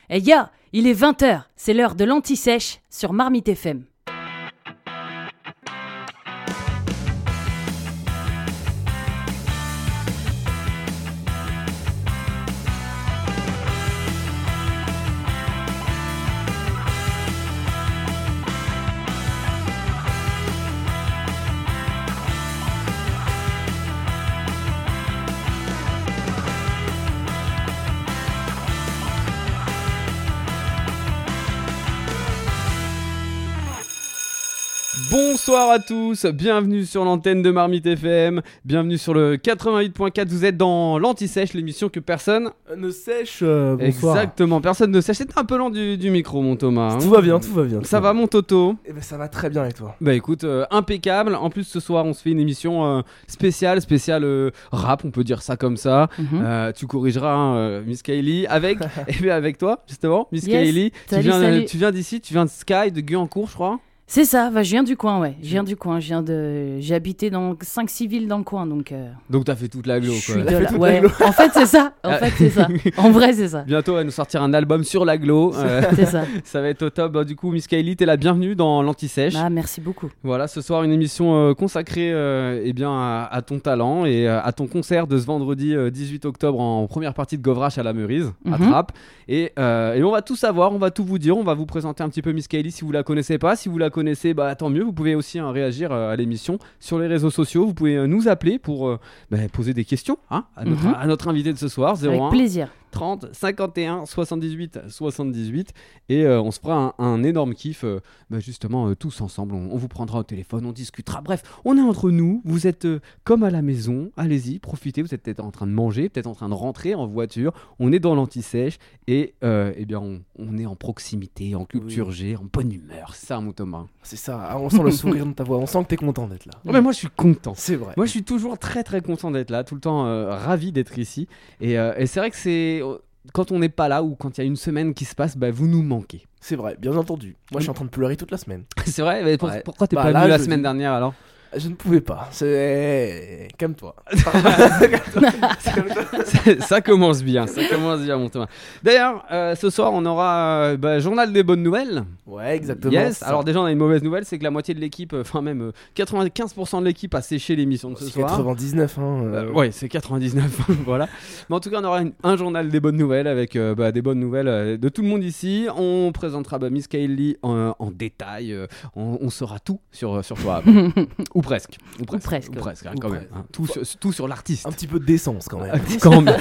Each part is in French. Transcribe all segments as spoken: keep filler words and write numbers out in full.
Eh ya, il est vingt heures, c'est l'heure de l'anti-sèche sur Marmite F M. Bonsoir à tous, bienvenue sur l'antenne de Marmite F M, bienvenue sur le quatre-vingt-huit point quatre, vous êtes dans l'Anti-Sèche, l'émission que personne ne sèche. Euh, bonsoir. Exactement, personne ne sèche. C'était un peu lent du, du micro, mon Thomas. Hein. Tout va bien, tout va bien. Tout ça va va, mon Toto? Eh ben, ça va très bien, et toi? Bah écoute, euh, impeccable. En plus, ce soir, on se fait une émission euh, spéciale, spéciale euh, rap, on peut dire ça comme ça. Mm-hmm. Euh, tu corrigeras, hein, euh, Miss Kylie, avec, et bien avec toi, justement, Miss yes. Kylie. Salut, tu, viens, salut. tu viens d'ici, tu viens de Sky, de Guyancourt, je crois. C'est ça, bah, je viens du coin, ouais. Je viens du coin, je viens de... J'ai habité dans cinq six villes dans le coin, donc... Euh... Donc t'as fait toute l'agglo, quoi. Je suis de la... Ouais, en fait, c'est ça. En fait, c'est ça. En vrai, c'est ça. Bientôt, elle va nous sortir un album sur l'agglo. Euh, c'est ça. Ça va être au top. Bah, du coup, Miss Kylie, t'es la bienvenue dans l'Anti-Sèche. Ah, merci beaucoup. Voilà, ce soir, une émission euh, consacrée euh, eh bien, à, à ton talent et euh, à ton concert de ce vendredi euh, dix-huit octobre en première partie de Govrache à la Meurise, mm-hmm. à Trappes. Et, euh, et on va tout savoir, on va tout vous dire. On va vous présenter un petit peu Miss Kylie si vous la connaissez pas. Si vous la connaissez, bah tant mieux. Vous pouvez aussi hein, réagir euh, à l'émission sur les réseaux sociaux. Vous pouvez euh, nous appeler pour euh, bah, poser des questions hein, à, notre, mm-hmm. à notre invité de ce soir. zéro un Avec plaisir. trente, cinquante et un, soixante-dix-huit, soixante-dix-huit et euh, on se fera un, un énorme kiff euh, bah justement euh, tous ensemble, on, on vous prendra au téléphone, on discutera, bref, on est entre nous, vous êtes euh, comme à la maison, allez-y, profitez, vous êtes peut-être en train de manger, peut-être en train de rentrer en voiture, on est dans l'Anti-Sèche et euh, eh bien on, on est en proximité, en culture oui. G, en bonne humeur, c'est ça mon Thomas. C'est ça, on sent le sourire de ta voix, on sent que t'es content d'être là. Oh, mais moi je suis content, c'est vrai. Moi je suis toujours très très content d'être là, tout le temps euh, ravi d'être ici et, euh, et c'est vrai que c'est... Quand on n'est pas là ou quand il y a une semaine qui se passe, bah, vous nous manquez. C'est vrai, bien entendu. Moi, je suis en train de pleurer toute la semaine. C'est vrai, mais pour, ouais. Pourquoi t'es bah, pas là, venu la je semaine dis... dernière alors? Je ne pouvais pas. C'est... Calme-toi. Ça commence bien, ça commence bien, mon Thomas. D'ailleurs, euh, ce soir, on aura euh, bah, journal des bonnes nouvelles. Ouais, exactement. Yes. Alors déjà, on a une mauvaise nouvelle, c'est que la moitié de l'équipe, enfin euh, même euh, quatre-vingt-quinze pour cent de l'équipe a séché l'émission de ce c'est soir. quatre-vingt-dix-neuf, hein. Euh... Euh, ouais, c'est quatre-vingt-dix-neuf, voilà. Mais en tout cas, on aura une, un journal des bonnes nouvelles avec euh, bah, des bonnes nouvelles euh, de tout le monde ici. On présentera bah, Miss Kylie en, en détail. Euh, on, on saura tout sur, sur toi. Ou presque. Ou presque. Ou presque. Ou presque, hein, Ou quand presque. même. Hein. Tout, sur, tout sur l'artiste. Un petit peu de décence quand même. quand même.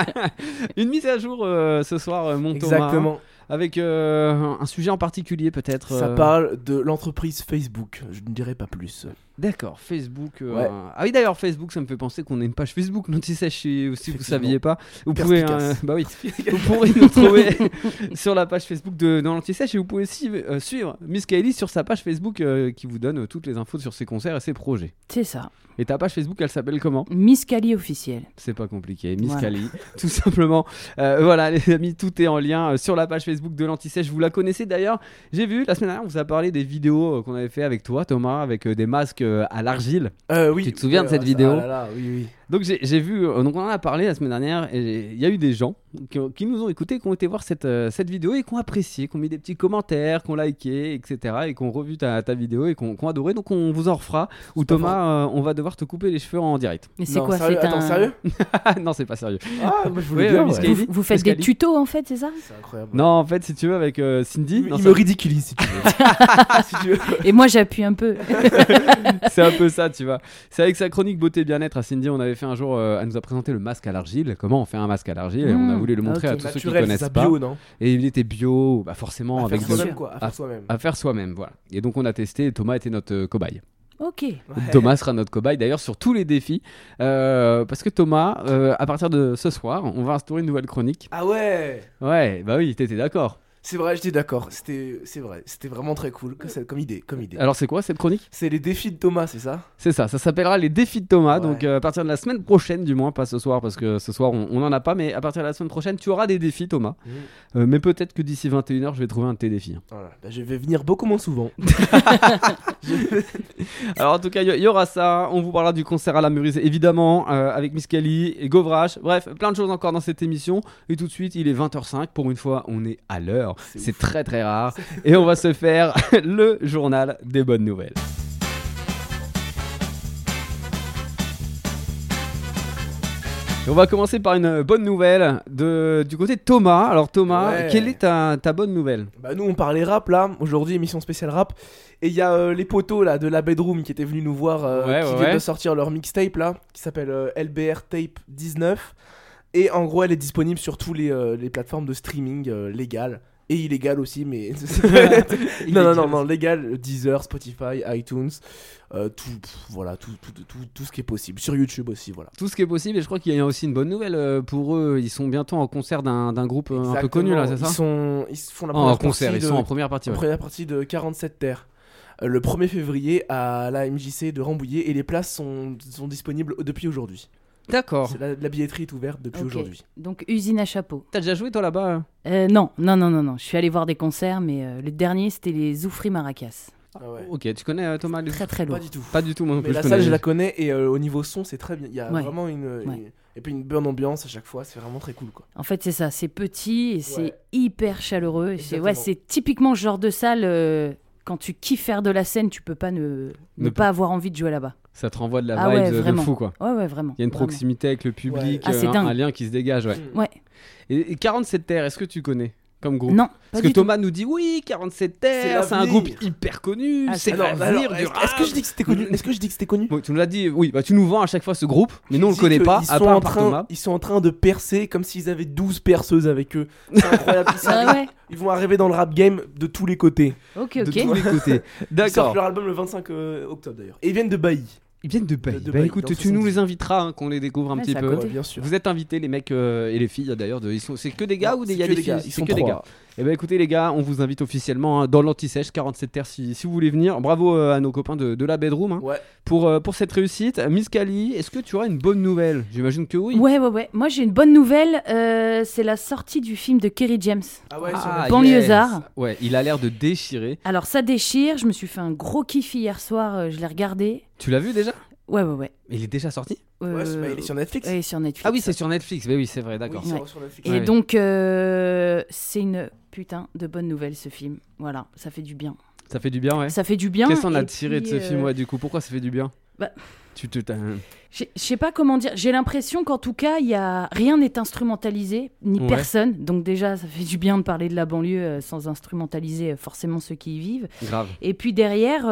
Une mise à jour euh, ce soir, euh, mon Thomas. Exactement. Avec euh, un sujet en particulier peut-être. Ça euh... parle de l'entreprise Facebook. Je ne dirai pas plus. D'accord, Facebook. Euh, ouais. Ah oui, d'ailleurs, Facebook, ça me fait penser qu'on a une page Facebook, l'Anti-Sèche, si vous ne saviez pas. Vous pouvez, euh, bah oui, vous pourrez nous trouver sur la page Facebook de, de l'Anti-Sèche et vous pouvez aussi euh, suivre Miss Kylie sur sa page Facebook euh, qui vous donne euh, toutes les infos sur ses concerts et ses projets. C'est ça. Et ta page Facebook, elle s'appelle comment? Miss Kylie officielle. C'est pas compliqué, Miss voilà. Kylie, tout simplement. Euh, voilà, les amis, tout est en lien euh, sur la page Facebook de l'Anti-Sèche. Vous la connaissez d'ailleurs. J'ai vu la semaine dernière, on vous a parlé des vidéos euh, qu'on avait fait avec toi, Thomas, avec euh, des masques euh, à l'argile. Euh, oui. Tu te souviens euh, de cette ça, vidéo? Ah là là, oui, oui. Donc j'ai, j'ai vu, euh, donc on en a parlé la semaine dernière et il y a eu des gens qui, qui nous ont écoutés, qui ont été voir cette, euh, cette vidéo et qui ont apprécié, qui ont mis des petits commentaires, qui ont liké, et cetera et qui ont revu ta, ta vidéo et qui ont, qui ont adoré. Donc on vous en refera. Ou Thomas, euh, on va devoir te couper les cheveux en direct. Mais c'est non, quoi sérieux c'est Attends, un... sérieux? Non, c'est pas sérieux. Ah, moi je voulais oui, bien. euh, Miss Ouais. Kylie, Vous, vous faites Miss des Kylie. tutos en fait, c'est ça? C'est incroyable. Non, en fait, si tu veux, avec euh, Cindy. Il, non, il ça... me ridiculise si tu veux. si tu veux. Et moi j'appuie un peu. C'est un peu ça, tu vois. C'est avec sa chronique beauté bien-être à Cindy, on avait fait un jour, euh, elle nous a présenté le masque à l'argile. Comment on fait un masque à l'argile? Et on a voulu le montrer okay. à tous Naturel, ceux qui connaissent c'est pas. bio, non? Et il était bio, bah forcément à avec faire de... soi-même, quoi. À faire à, soi-même. à faire soi-même, voilà. Et donc on a testé. Et Thomas était notre euh, cobaye. Ok. Ouais. Thomas sera notre cobaye d'ailleurs sur tous les défis, euh, parce que Thomas, euh, à partir de ce soir, on va instaurer une nouvelle chronique. Ah ouais. Ouais, bah oui, t'étais d'accord. C'est vrai, j'étais d'accord. C'était, c'est vrai, c'était vraiment très cool que ça- comme idée, comme idée. Alors c'est quoi cette chronique? C'est les défis de Thomas, c'est ça? C'est ça, ça s'appellera les défis de Thomas. Ouais. Donc euh, à partir de la semaine prochaine, du moins, pas ce soir parce que ce soir on on en a pas, mais à partir de la semaine prochaine, tu auras des défis, Thomas. Mmh. Euh, mais peut-être que d'ici vingt et une heures, je vais trouver un de tes défis. Voilà. Bah, je vais venir beaucoup moins souvent. Alors en tout cas, il y, y aura ça. On vous parlera du concert à la Murise, évidemment, euh, avec Miss Kelly et Govrache. Bref, plein de choses encore dans cette émission. Et tout de suite, il est vingt heures cinq. Pour une fois, on est à l'heure. C'est C'est ouf. très très rare. Et on va se faire le journal des bonnes nouvelles. Et on va commencer par une bonne nouvelle de, du côté de Thomas. Alors Thomas, Ouais. quelle est ta, ta bonne nouvelle? Bah nous on parlait rap là, aujourd'hui émission spéciale rap. Et il y a euh, les potos là de la Bedroom qui étaient venus nous voir, euh, Ouais, qui ouais, viennent ouais. de sortir leur mixtape là, qui s'appelle euh, L B R Tape dix-neuf. Et en gros elle est disponible sur tous les, euh, les plateformes de streaming euh, légales. Et illégales aussi, mais... non, non, non, non, légal, Deezer, Spotify, iTunes, euh, tout, pff, voilà, tout, tout, tout, tout ce qui est possible. Sur YouTube aussi, voilà. Tout ce qui est possible, et je crois qu'il y a aussi une bonne nouvelle euh, pour eux. Ils sont bientôt en concert d'un d'un groupe euh, un peu Exactement. connu là, c'est ça? Ils sont, ils font la Oh, en première concert, partie ils de- sont en première partie. la ouais. première partie de quarante-sept Terres. Euh, le premier février à la M J C de Rambouillet et les places sont, sont disponibles depuis aujourd'hui. D'accord. C'est La, la billetterie est ouverte depuis Ok. aujourd'hui. Donc usine à chapeau. T'as déjà joué toi là-bas euh Euh, non, non, non, non, non. Je suis allé voir des concerts, mais euh, le dernier c'était les Zoufri Maracas. Ah ouais. Ok, tu connais euh, Thomas les- Très très lourd. Pas du tout. Pas du tout, moi non Mais plus. la je salle, connais. je la connais et euh, au niveau son, c'est très bien. Il y a Ouais. vraiment une, une- Ouais. et puis une bonne ambiance à chaque fois. C'est vraiment très cool, quoi. En fait, c'est ça, c'est petit et c'est Ouais. hyper chaleureux. Et C'est ouais, Exactement. c'est typiquement ce genre de salle. euh, quand tu kiffes faire de la scène, tu peux pas ne, ne Ne pas avoir envie de jouer là-bas. Ça te renvoie de la Ah vibe ouais, de- de vraiment. fou quoi. Ouais, ouais, vraiment. Il y a une vraiment. proximité avec le public, Ouais. Ah, c'est euh, un, dingue. un lien qui se dégage. Ouais. Mm. Ouais. Et, et quarante-sept Terres, est-ce que tu connais comme groupe? Non, pas Parce que du Thomas nous dit oui, quarante-sept Terres, C'est c'est un l'avenir. groupe hyper connu, Ah, c'est c'est- Alors, l'avenir alors, du est-ce, est-ce que je dis que c'était connu Est-ce que je dis que c'était connu Bon, tu nous l'as dit, oui, bah tu nous vends à chaque fois ce groupe, mais nous on le Je dis connaît que pas, ils à sont part en par train, Thomas. Ils sont en train de percer comme s'ils avaient douze perceuses avec eux. C'est incroyable. Ils, Ah arrivent- ouais. ils vont arriver dans le rap game de tous les côtés. Ok, De ok. tous les côtés. Ils D'accord. sortent leur album le vingt-cinq euh, octobre d'ailleurs. Et ils viennent de Bailly. Ils viennent de Bailly. De- de Bah Bailly, écoute, dans tu nous soixante-dix. les inviteras, hein, qu'on les découvre un Ouais, petit c'est à peu. côté. Ouais, bien sûr. Vous êtes invités, les mecs euh, et les filles d'ailleurs. de- ils sont- C'est que des gars ou des, C'est y a que des des filles gars, ils C'est sont que des trois. gars. Et ben écoutez les gars, on vous invite officiellement hein, dans l'Anti-Sèche quarante-sept Terres si, si vous voulez venir. Bravo euh, à nos copains de, de la Bedroom hein, Ouais. pour, euh, pour cette réussite. Miss Kali, est-ce que tu auras une bonne nouvelle? J'imagine que oui. Ouais, ouais, ouais. Moi, j'ai une bonne nouvelle. euh, c'est la sortie du film de Kerry James. Ah ouais, Ah, sur la- Banlieusard. yes. Ouais, il a l'air de déchirer. Alors, ça déchire. Je me suis fait un gros kiff hier soir. euh, je l'ai regardé. Tu l'as vu déjà? Ouais, ouais, ouais. Il est déjà sorti? Ouais, c'est- Euh, bah, il est sur Netflix. ouais, sur Netflix. Ah oui, c'est sur Netflix. Mais oui, c'est vrai, d'accord. Oui, c'est Ouais. sur Netflix. Et Ouais. donc, euh, c'est une putain de bonne nouvelle, ce film. Voilà, ça fait du bien. Ça fait du bien, ouais. Ça fait du bien. Qu'est-ce qu'on a et tiré de puis, ce film, euh, ouais, du coup? Pourquoi ça fait du bien? Bah- Tu te. t'as- Je je sais pas comment dire. J'ai l'impression qu'en tout cas, il y a rien n'est instrumentalisé, ni Ouais. personne. Donc déjà, ça fait du bien de parler de la banlieue euh, sans instrumentaliser euh, forcément ceux qui y vivent. Grave. Et puis derrière,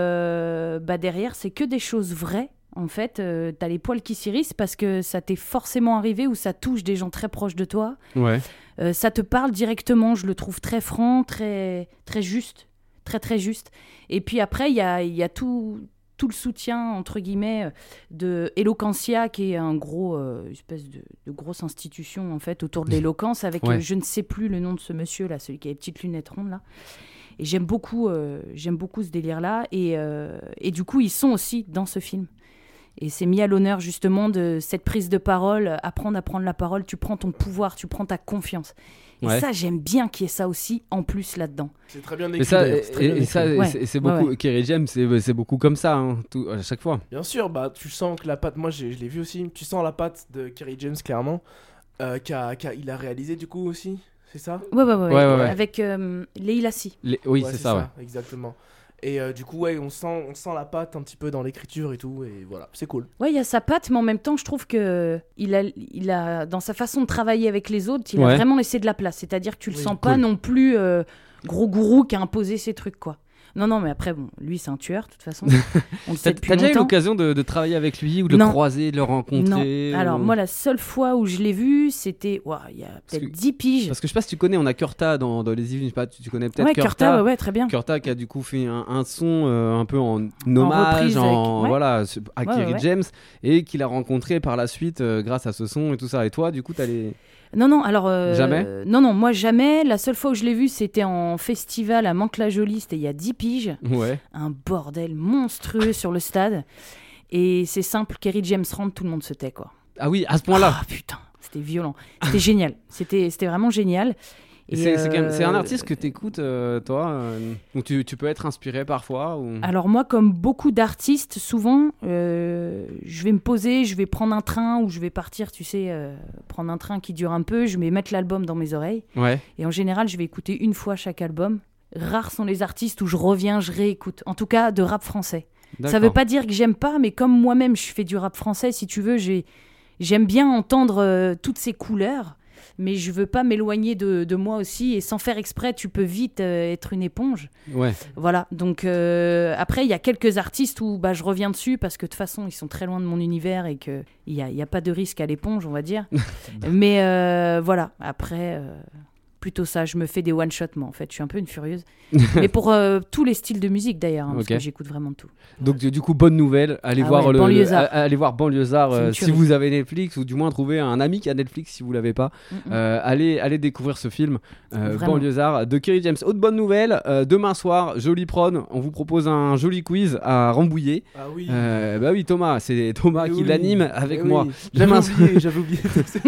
euh, bah derrière, c'est que des choses vraies. En fait, euh, t'as les poils qui s'irrissent parce que ça t'est forcément arrivé ou ça touche des gens très proches de toi. Ouais. Euh, ça te parle directement. Je le trouve très franc, très très juste, très très juste. Et puis après, il y a, il y a tout tout le soutien entre guillemets de Eloquentia, qui est un gros euh, espèce de, de grosse institution en fait autour de l'éloquence, avec Ouais. euh, je ne sais plus le nom de ce monsieur là, celui qui a les petites lunettes rondes là. Et j'aime beaucoup, euh, j'aime beaucoup ce délire là. Et, euh, et du coup, ils sont aussi dans ce film. Et c'est mis à l'honneur justement de cette prise de parole, apprendre à prendre la parole. Tu prends ton pouvoir, tu prends ta confiance. Et Ouais. ça, j'aime bien qu'il y ait ça aussi en plus là-dedans. C'est très bien Mais écrit. ça, d'ailleurs, et, c'est très bien et écrit. ça, Ouais. c'est c'est Ouais, beaucoup. ouais. Kerry James, c'est c'est beaucoup comme ça, hein, tout, à chaque fois. Bien sûr, bah tu sens que la patte, moi j'ai- je l'ai vu aussi, tu sens la patte de Kerry James clairement, euh, qu'a, qu'a- il a réalisé du coup aussi, c'est ça? Ouais, ouais, ouais. Ouais, ouais, ouais. Avec euh, Leila Si. Les- Oui, Ouais, c'est ça, ouais. exactement. Et euh, du coup, ouais, on sent, on sent la patte un petit peu dans l'écriture et tout, et voilà, c'est cool. Ouais, il y a sa patte, mais en même temps, je trouve que il a, il a, dans sa façon de travailler avec les autres, il Ouais. a vraiment laissé de la place. C'est-à-dire que tu le Oui, sens pas cool. non plus euh, gros gourou qui a imposé ses trucs, quoi. Non, non, mais après, bon, lui, c'est un tueur, de toute façon. On le T'as sait depuis t'as déjà eu longtemps. l'occasion de, de travailler avec lui ou de le Non. croiser, de le rencontrer? Non. Alors, ou- moi, la seule fois où je l'ai vu, c'était ouah, il y a peut-être que- dix piges. Parce que je sais pas si tu connais, on a Kurta dans, dans les Yvelines, je sais pas, tu, tu connais peut-être Ouais, Kurta. Kurta, ouais, ouais, très bien. Kurta qui a du coup fait un, un son euh, un peu en hommage, reprise avec- en, ouais. voilà, ce- à Ouais, Kerry ouais, ouais. James, et qu'il a rencontré par la suite euh, grâce à ce son et tout ça. Et toi, du coup, t'as les. Non, non, alors... euh, Jamais Non, non, moi jamais. La seule fois où je l'ai vu, c'était en festival à Mantes-la-Jolie, c'était il y a dix piges. Ouais. Un bordel monstrueux sur le stade. Et c'est simple, Kerry James rentre, tout le monde se tait, quoi. Ah oui, à ce point-là. Ah putain, c'était violent. C'était génial. C'était, c'était vraiment génial. Et c'est, c'est, quand même- c'est un euh, artiste que t'écoutes, euh, toi, euh, où tu, tu peux être inspiré parfois ou... Alors moi, comme beaucoup d'artistes, souvent, euh, je vais me poser, je vais prendre un train ou je vais partir, tu sais, euh, prendre un train qui dure un peu, je vais mettre l'album dans mes oreilles. Ouais. Et en général, je vais écouter une fois chaque album. Rares sont les artistes où je reviens, je réécoute. En tout cas, de rap français. D'accord. Ça veut pas dire que j'aime pas, mais comme moi-même, je fais du rap français, si tu veux, j'ai... j'aime bien entendre euh, toutes ces couleurs. Mais je veux pas m'éloigner de, de moi aussi, et sans faire exprès, tu peux vite euh, être une éponge. Ouais. Voilà, donc euh, après, il y a quelques artistes où bah, je reviens dessus parce que de toute façon, ils sont très loin de mon univers et qu'il n'y a, y a pas de risque à l'éponge, on va dire. Mais euh, voilà, après, euh, plutôt ça, je me fais des one-shots, moi, en fait. Je suis un peu une furieuse. Mais pour euh, tous les styles de musique, d'ailleurs, hein, parce Ok. que j'écoute vraiment tout. Donc du coup, bonne nouvelle, allez Ah voir ouais, le, Banlieusard. le- allez voir Banlieusard C'est une euh, si tuerie. vous avez Netflix, ou du moins trouver un ami qui a Netflix si vous l'avez pas. Mm-mm. Euh, allez, allez découvrir ce film euh, Vraiment. Banlieusard de Kerry James. Autre bonne nouvelle, euh, demain soir, Joli Prod, on vous propose un joli quiz à Rambouillet. Ah oui. Euh, bah oui, Thomas, c'est Thomas Eh qui oui. l'anime avec Eh moi. oui. J'avais Demain- oublié, j'avais oublié.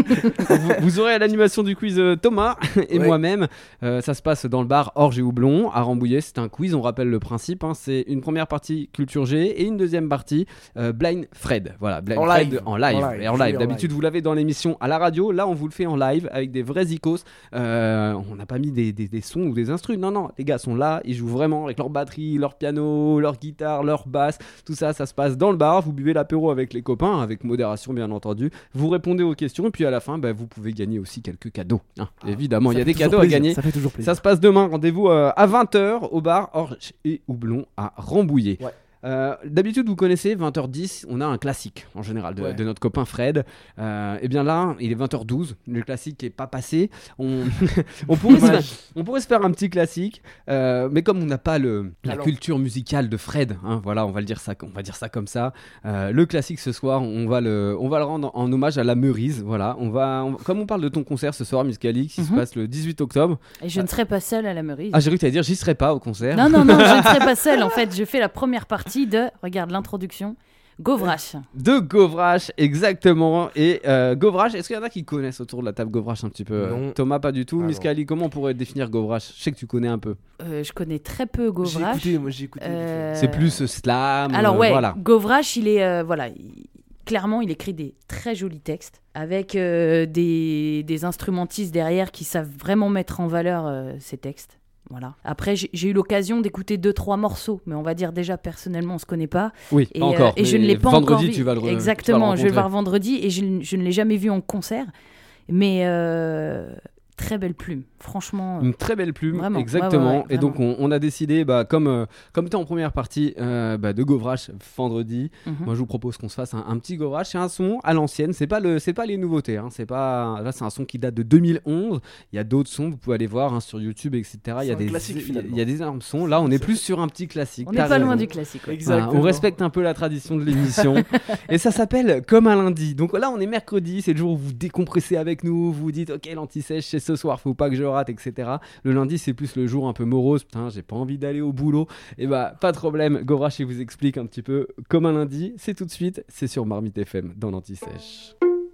vous, vous aurez à l'animation du quiz euh, Thomas et Ouais. moi-même. Euh, ça se passe dans le bar Orge et Houblon à Rambouillet. C'est un quiz, on rappelle le principe. Hein, c'est une première partie culture G et une deuxième partie euh, Blind Fred. Voilà, Blind En Fred live. en live. En live. Et en Je live. vais en D'habitude, live. vous l'avez dans l'émission à la radio. Là, on vous le fait en live avec des vrais icos. Euh, on n'a pas mis des, des, des sons ou des instrus. Non, non, les gars sont là. Ils jouent vraiment avec leur batterie, leur piano, leur guitare, leur basse. Tout ça, ça se passe dans le bar. Vous buvez l'apéro avec les copains, avec modération, bien entendu. Vous répondez aux questions. Et puis à la fin, bah, vous pouvez gagner aussi quelques cadeaux. Hein, évidemment, il y a Ça des fait toujours cadeaux à plaisir, gagner. Ça fait toujours plaisir. Ça se passe demain, rendez-vous euh, à vingt heures au bar Orge et Houblon à Rambouillet. Ouais. Euh, d'habitude, vous connaissez, vingt heures dix, on a un classique en général de, Ouais. de notre copain Fred. Euh, et bien là, il est vingt heures douze, le classique n'est pas passé. On, on, pourrait se faire, on pourrait se faire un petit classique, euh, mais comme on n'a pas le, la Alors. culture musicale de Fred, hein, voilà, on va, le dire ça, on va dire ça comme ça. Euh, le classique ce soir, on va le, on va le rendre en, en hommage à la Meurise. Voilà, on va, on- comme on parle de ton concert ce soir, Miss Cali, qui se Mhm. passe le dix-huit octobre. Et je ne serai pas seule à la Meurise. Ah, j'ai cru que t'allais dire, j'y serai pas au concert. Non, non, non, je ne serai pas seule. En fait, je fais la première partie de, regarde l'introduction, Govrache. De Govrache, exactement. Et euh, Govrache, est-ce qu'il y en a qui connaissent autour de la table Govrache un petit peu? Non. Thomas, pas du tout. Ah Miss non. Kali, comment on pourrait définir Govrache? Je sais que tu connais un peu. Euh, je connais très peu J'ai Govrache. écouté, moi j'ai écouté. Euh, C'est plus euh, slam. Alors euh, ouais, voilà. Govrache, il est euh, voilà, il- clairement, il écrit des très jolis textes avec euh, des, des instrumentistes derrière qui savent vraiment mettre en valeur euh, ces textes. Voilà. Après, j'ai j'ai eu l'occasion d'écouter deux trois morceaux, mais on va dire déjà personnellement, on se connaît pas. Oui, Et, pas euh, encore. et je mais ne l'ai pas vendredi, encore vu. tu vas le re- Exactement, tu je vas vais le le voir rencontrer. vendredi et je, ne- je ne l'ai jamais vu en concert. Mais euh, très belle plume, franchement. euh, Une très belle plume, Vraiment, exactement. ouais, ouais, ouais, et donc, on, on a décidé, bah, comme, euh, comme tu es en première partie euh, bah, de Govrache vendredi, mhm. moi je vous propose qu'on se fasse un, un petit Govrache. C'est un son à l'ancienne, c'est pas, le, c'est pas les nouveautés. Hein. C'est pas... Là, c'est un son qui date de deux mille onze. Il y a d'autres sons, vous pouvez aller voir hein, sur YouTube, et cetera. Il y a C'est un des, classique, il y a- finalement. il y a des énormes sons. Là, on est plus sur un petit classique. On n'est T'as pas loin raison. du classique. ouais. Exactement. Voilà, on respecte un peu la tradition de l'émission. Et ça s'appelle Comme un lundi. Donc là, on est mercredi, c'est le jour où vous décompressez avec nous, vous vous dites, ok, l'anti-sèche, c'est ce soir, faut pas que je rate, et cetera. Le lundi, c'est plus le jour un peu morose, putain, j'ai pas envie d'aller au boulot. Et bah, pas de problème, Govrache, il vous explique un petit peu Comme un lundi. C'est tout de suite, c'est sur Marmite F M dans l'anti-sèche.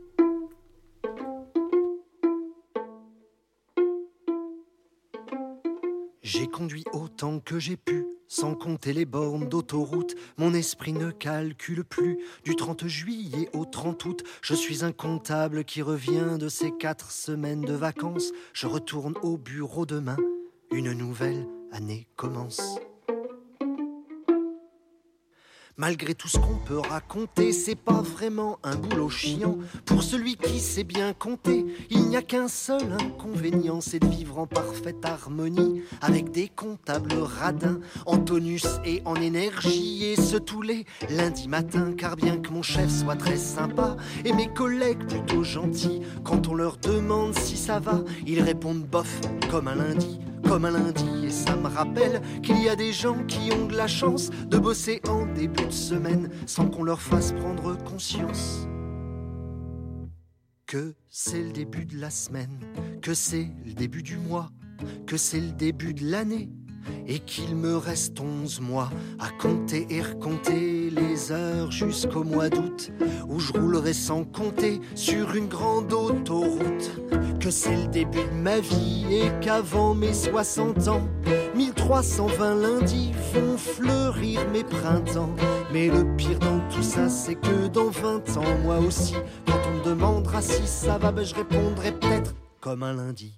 J'ai conduit autant que j'ai pu, sans compter les bornes d'autoroute. Mon esprit ne calcule plus. Du trente juillet au trente août, je suis un comptable qui revient de ses quatre semaines de vacances. Je retourne au bureau demain, une nouvelle année commence. Malgré tout ce qu'on peut raconter, c'est pas vraiment un boulot chiant. Pour celui qui sait bien compter, il n'y a qu'un seul inconvénient, c'est de vivre en parfaite harmonie avec des comptables radins, en tonus et en énergie, et ce tous les lundis matins. Car bien que mon chef soit très sympa et mes collègues plutôt gentils, quand on leur demande si ça va, ils répondent bof, comme un lundi. Comme un lundi, et ça me rappelle qu'il y a des gens qui ont de la chance de bosser en début de semaine sans qu'on leur fasse prendre conscience Que c'est le début de la semaine, que c'est le début du mois, que c'est le début de l'année, et qu'il me reste onze mois à compter et recompter les heures jusqu'au mois d'août, où je roulerai sans compter sur une grande autoroute. Que c'est le début de ma vie et qu'avant mes soixante ans, mille trois cent vingt lundis vont fleurir mes printemps. Mais le pire dans tout ça, c'est que dans vingt ans, moi aussi, quand on me demandera si ça va, ben je répondrai peut-être comme un lundi.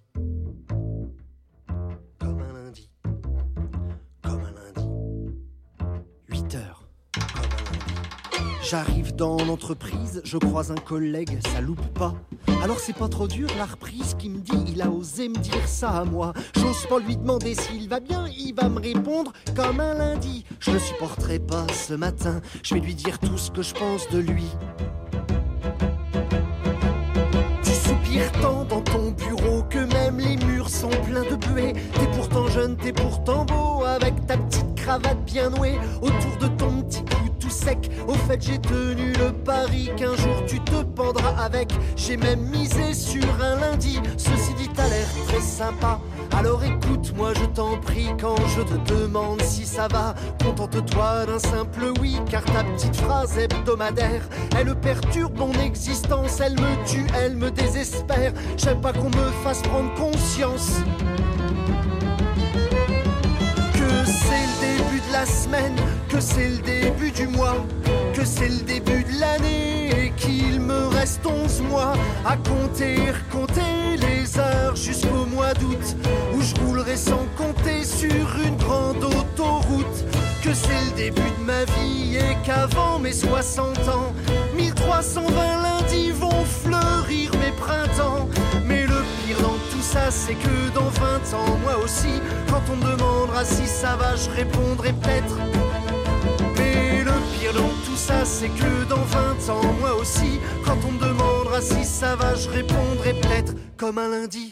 Comme un lundi. Comme un lundi. huit heures. Comme un lundi. J'arrive dans l'entreprise, je croise un collègue, ça loupe pas. Alors c'est pas trop dur la reprise qui me dit, il a osé me dire ça à moi. J'ose pas lui demander s'il va bien, il va me répondre comme un lundi. Je le supporterai pas ce matin, je vais lui dire tout ce que je pense de lui. Tu soupires tant dans ton bureau que même les murs sont pleins de buée. T'es pourtant jeune, t'es pourtant beau, avec ta petite cravate bien nouée autour de ton petit cou tout sec. Au fait j'ai tenu le pari qu'un jour tu te pendras avec. J'ai même misé sur un lundi. Ceci dit t'as l'air très sympa, alors écoute-moi je t'en prie. Quand je te demande si ça va, contente-toi d'un simple oui, car ta petite phrase hebdomadaire, elle perturbe mon existence. Elle me tue, elle me désespère. J'aime pas qu'on me fasse prendre conscience que c'est le début de la semaine, que c'est le début du mois, que c'est le début de l'année, et qu'il me reste onze mois à compter, compter les heures jusqu'au mois d'août, où je roulerai sans compter sur une grande autoroute. Que c'est le début de ma vie et qu'avant mes soixante ans, mille trois cent vingt lundis vont fleurir mes printemps. Mais le pire dans tout ça, c'est que dans vingt ans, moi aussi, quand on me demandera si ça va, je répondrai peut-être. Mais le pire dans tout ça, c'est que dans vingt ans, moi aussi, quand on me demandera si ça va, je répondrai peut-être comme un lundi.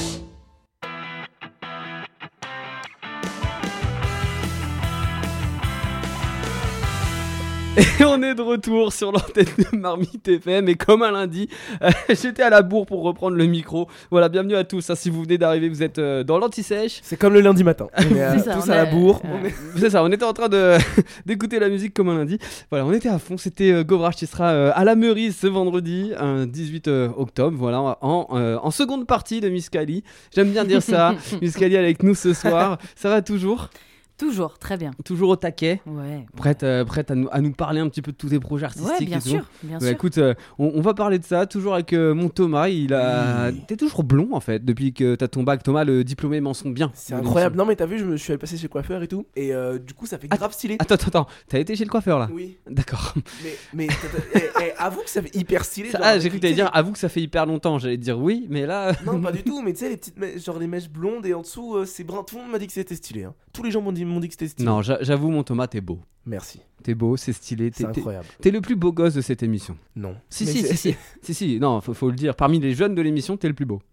Et on est de retour sur l'antenne de Marmite F M, et comme un lundi, euh, j'étais à la bourre pour reprendre le micro. Voilà, bienvenue à tous, hein, si vous venez d'arriver, vous êtes euh, dans l'anti-sèche. C'est comme le lundi matin, on est, euh, ça, tous on à la est- bourre. euh, on est- C'est ça, on était en train de d'écouter la musique comme un lundi. Voilà, on était à fond, c'était euh, Govrache qui sera euh, à la Meurise ce vendredi, un dix-huit octobre, voilà, en, euh, en seconde partie de Miss Cali. J'aime bien dire ça, Miss Cali avec nous ce soir. Ça va toujours? Toujours, très bien. Toujours au taquet? Ouais. Prête, euh, prête à, nous, à nous parler un petit peu de tous tes projets artistiques Ouais, bien et tout. sûr, bien Bah, sûr. écoute, euh, on, on va parler de ça, toujours avec euh, mon Thomas. Il a... Oui. T'es toujours blond en fait, depuis que t'as ton bac. Thomas, le diplômé m'en son bien. C'est incroyable. Non mais t'as vu, je me suis allé passer chez le coiffeur et tout, et euh, du coup ça fait Ah, grave stylé. Attends, attends, attends, t'as été chez le coiffeur là? Oui. D'accord. Mais, mais t'as- t'as- eh, eh, avoue que ça fait hyper stylé. Ça- genre, ah, j'ai cru que t'allais tu sais, dire, avoue que ça fait hyper longtemps. J'allais te dire oui, mais là. les- Non, pas du tout, mais tu sais, les petites mèches, genre les mèches blondes et en dessous, euh, c'est brun. Tout le monde m'a dit que c'était stylé. Hein. Tous les gens m'ont dit, m'ont dit que c'était stylé. Non, j'a- j'avoue, mon Thomas, t'es beau. Merci. T'es beau, c'est stylé. C'est T'es, t'es- incroyable. t'es le plus beau gosse de cette émission. Non. Si, Mais si, c'est- si, si, si, si. Non, faut, faut le dire. Parmi les jeunes de l'émission, t'es le plus beau.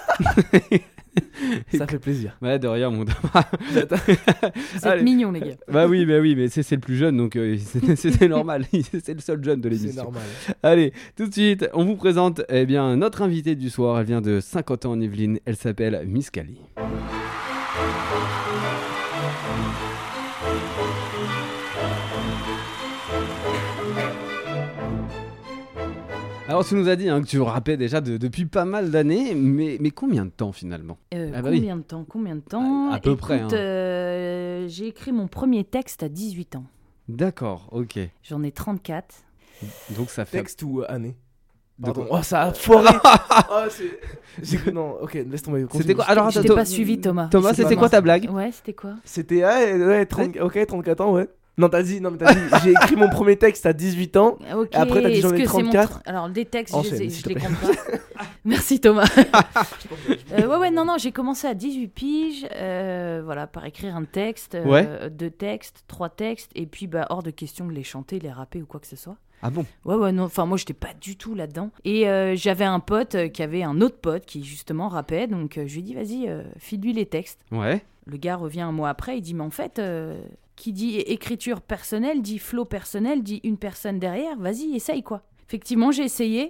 Ça fait plaisir. Ouais, de rien, mon Thomas. Vous êtes Allez. mignons, les gars. Bah oui, bah oui, mais c'est, c'est le plus jeune, donc euh, c'est, c'est normal. C'est le seul jeune de C'est l'émission. normal. Allez, tout de suite, on vous présente eh bien, notre invitée du soir. Elle vient de cinquante ans en Yvelines. Elle s'appelle Miss Cali. Alors, tu nous as dit hein, que tu rappais déjà de- depuis pas mal d'années, mais, mais combien de temps finalement? Euh, Ah bah oui. combien de temps Combien de temps À- à peu Écoute, près, hein. euh, j'ai écrit mon premier texte à dix-huit ans. D'accord, ok. J'en ai trente-quatre. Donc ça fait. Texte ou euh, année? De Pardon. quoi Oh, ça a foiré. Oh, c'est- j'ai- Non, ok, laisse tomber. continue. C'était quoi? Alors, Je attends, t'ai To- pas suivi, Thomas. Thomas, C'est c'était pas quoi moi. ta blague? Ouais, c'était quoi C'était ah, ouais, trente ok, trente-quatre ans, ouais. Non, t'as dit, non, mais t'as dit, j'ai écrit mon premier texte à dix-huit ans. Ok, Après, t'as dit j'en ai est-ce que c'est mon trente-quatre. tr- Alors, des textes, je, Enchaîne, les ai- s'il je te les plaît. compte pas. Merci, Thomas. Euh, ouais, ouais, non, non, j'ai commencé à dix-huit piges, euh, voilà, par écrire un texte, euh, Ouais. deux textes, trois textes, et puis, bah, hors de question de les chanter, les rapper ou quoi que ce soit. Ah bon? Ouais, ouais, non, enfin, moi, j'étais pas du tout là-dedans. Et euh, j'avais un pote euh, qui avait un autre pote qui, justement, rappait, donc euh, je lui ai dit, vas-y, euh, file-lui les textes. Ouais. Le gars revient un mois après, il dit, mais en fait, euh, qui dit écriture personnelle, dit flow personnel, dit une personne derrière, vas-y, essaye, quoi. Effectivement, j'ai essayé.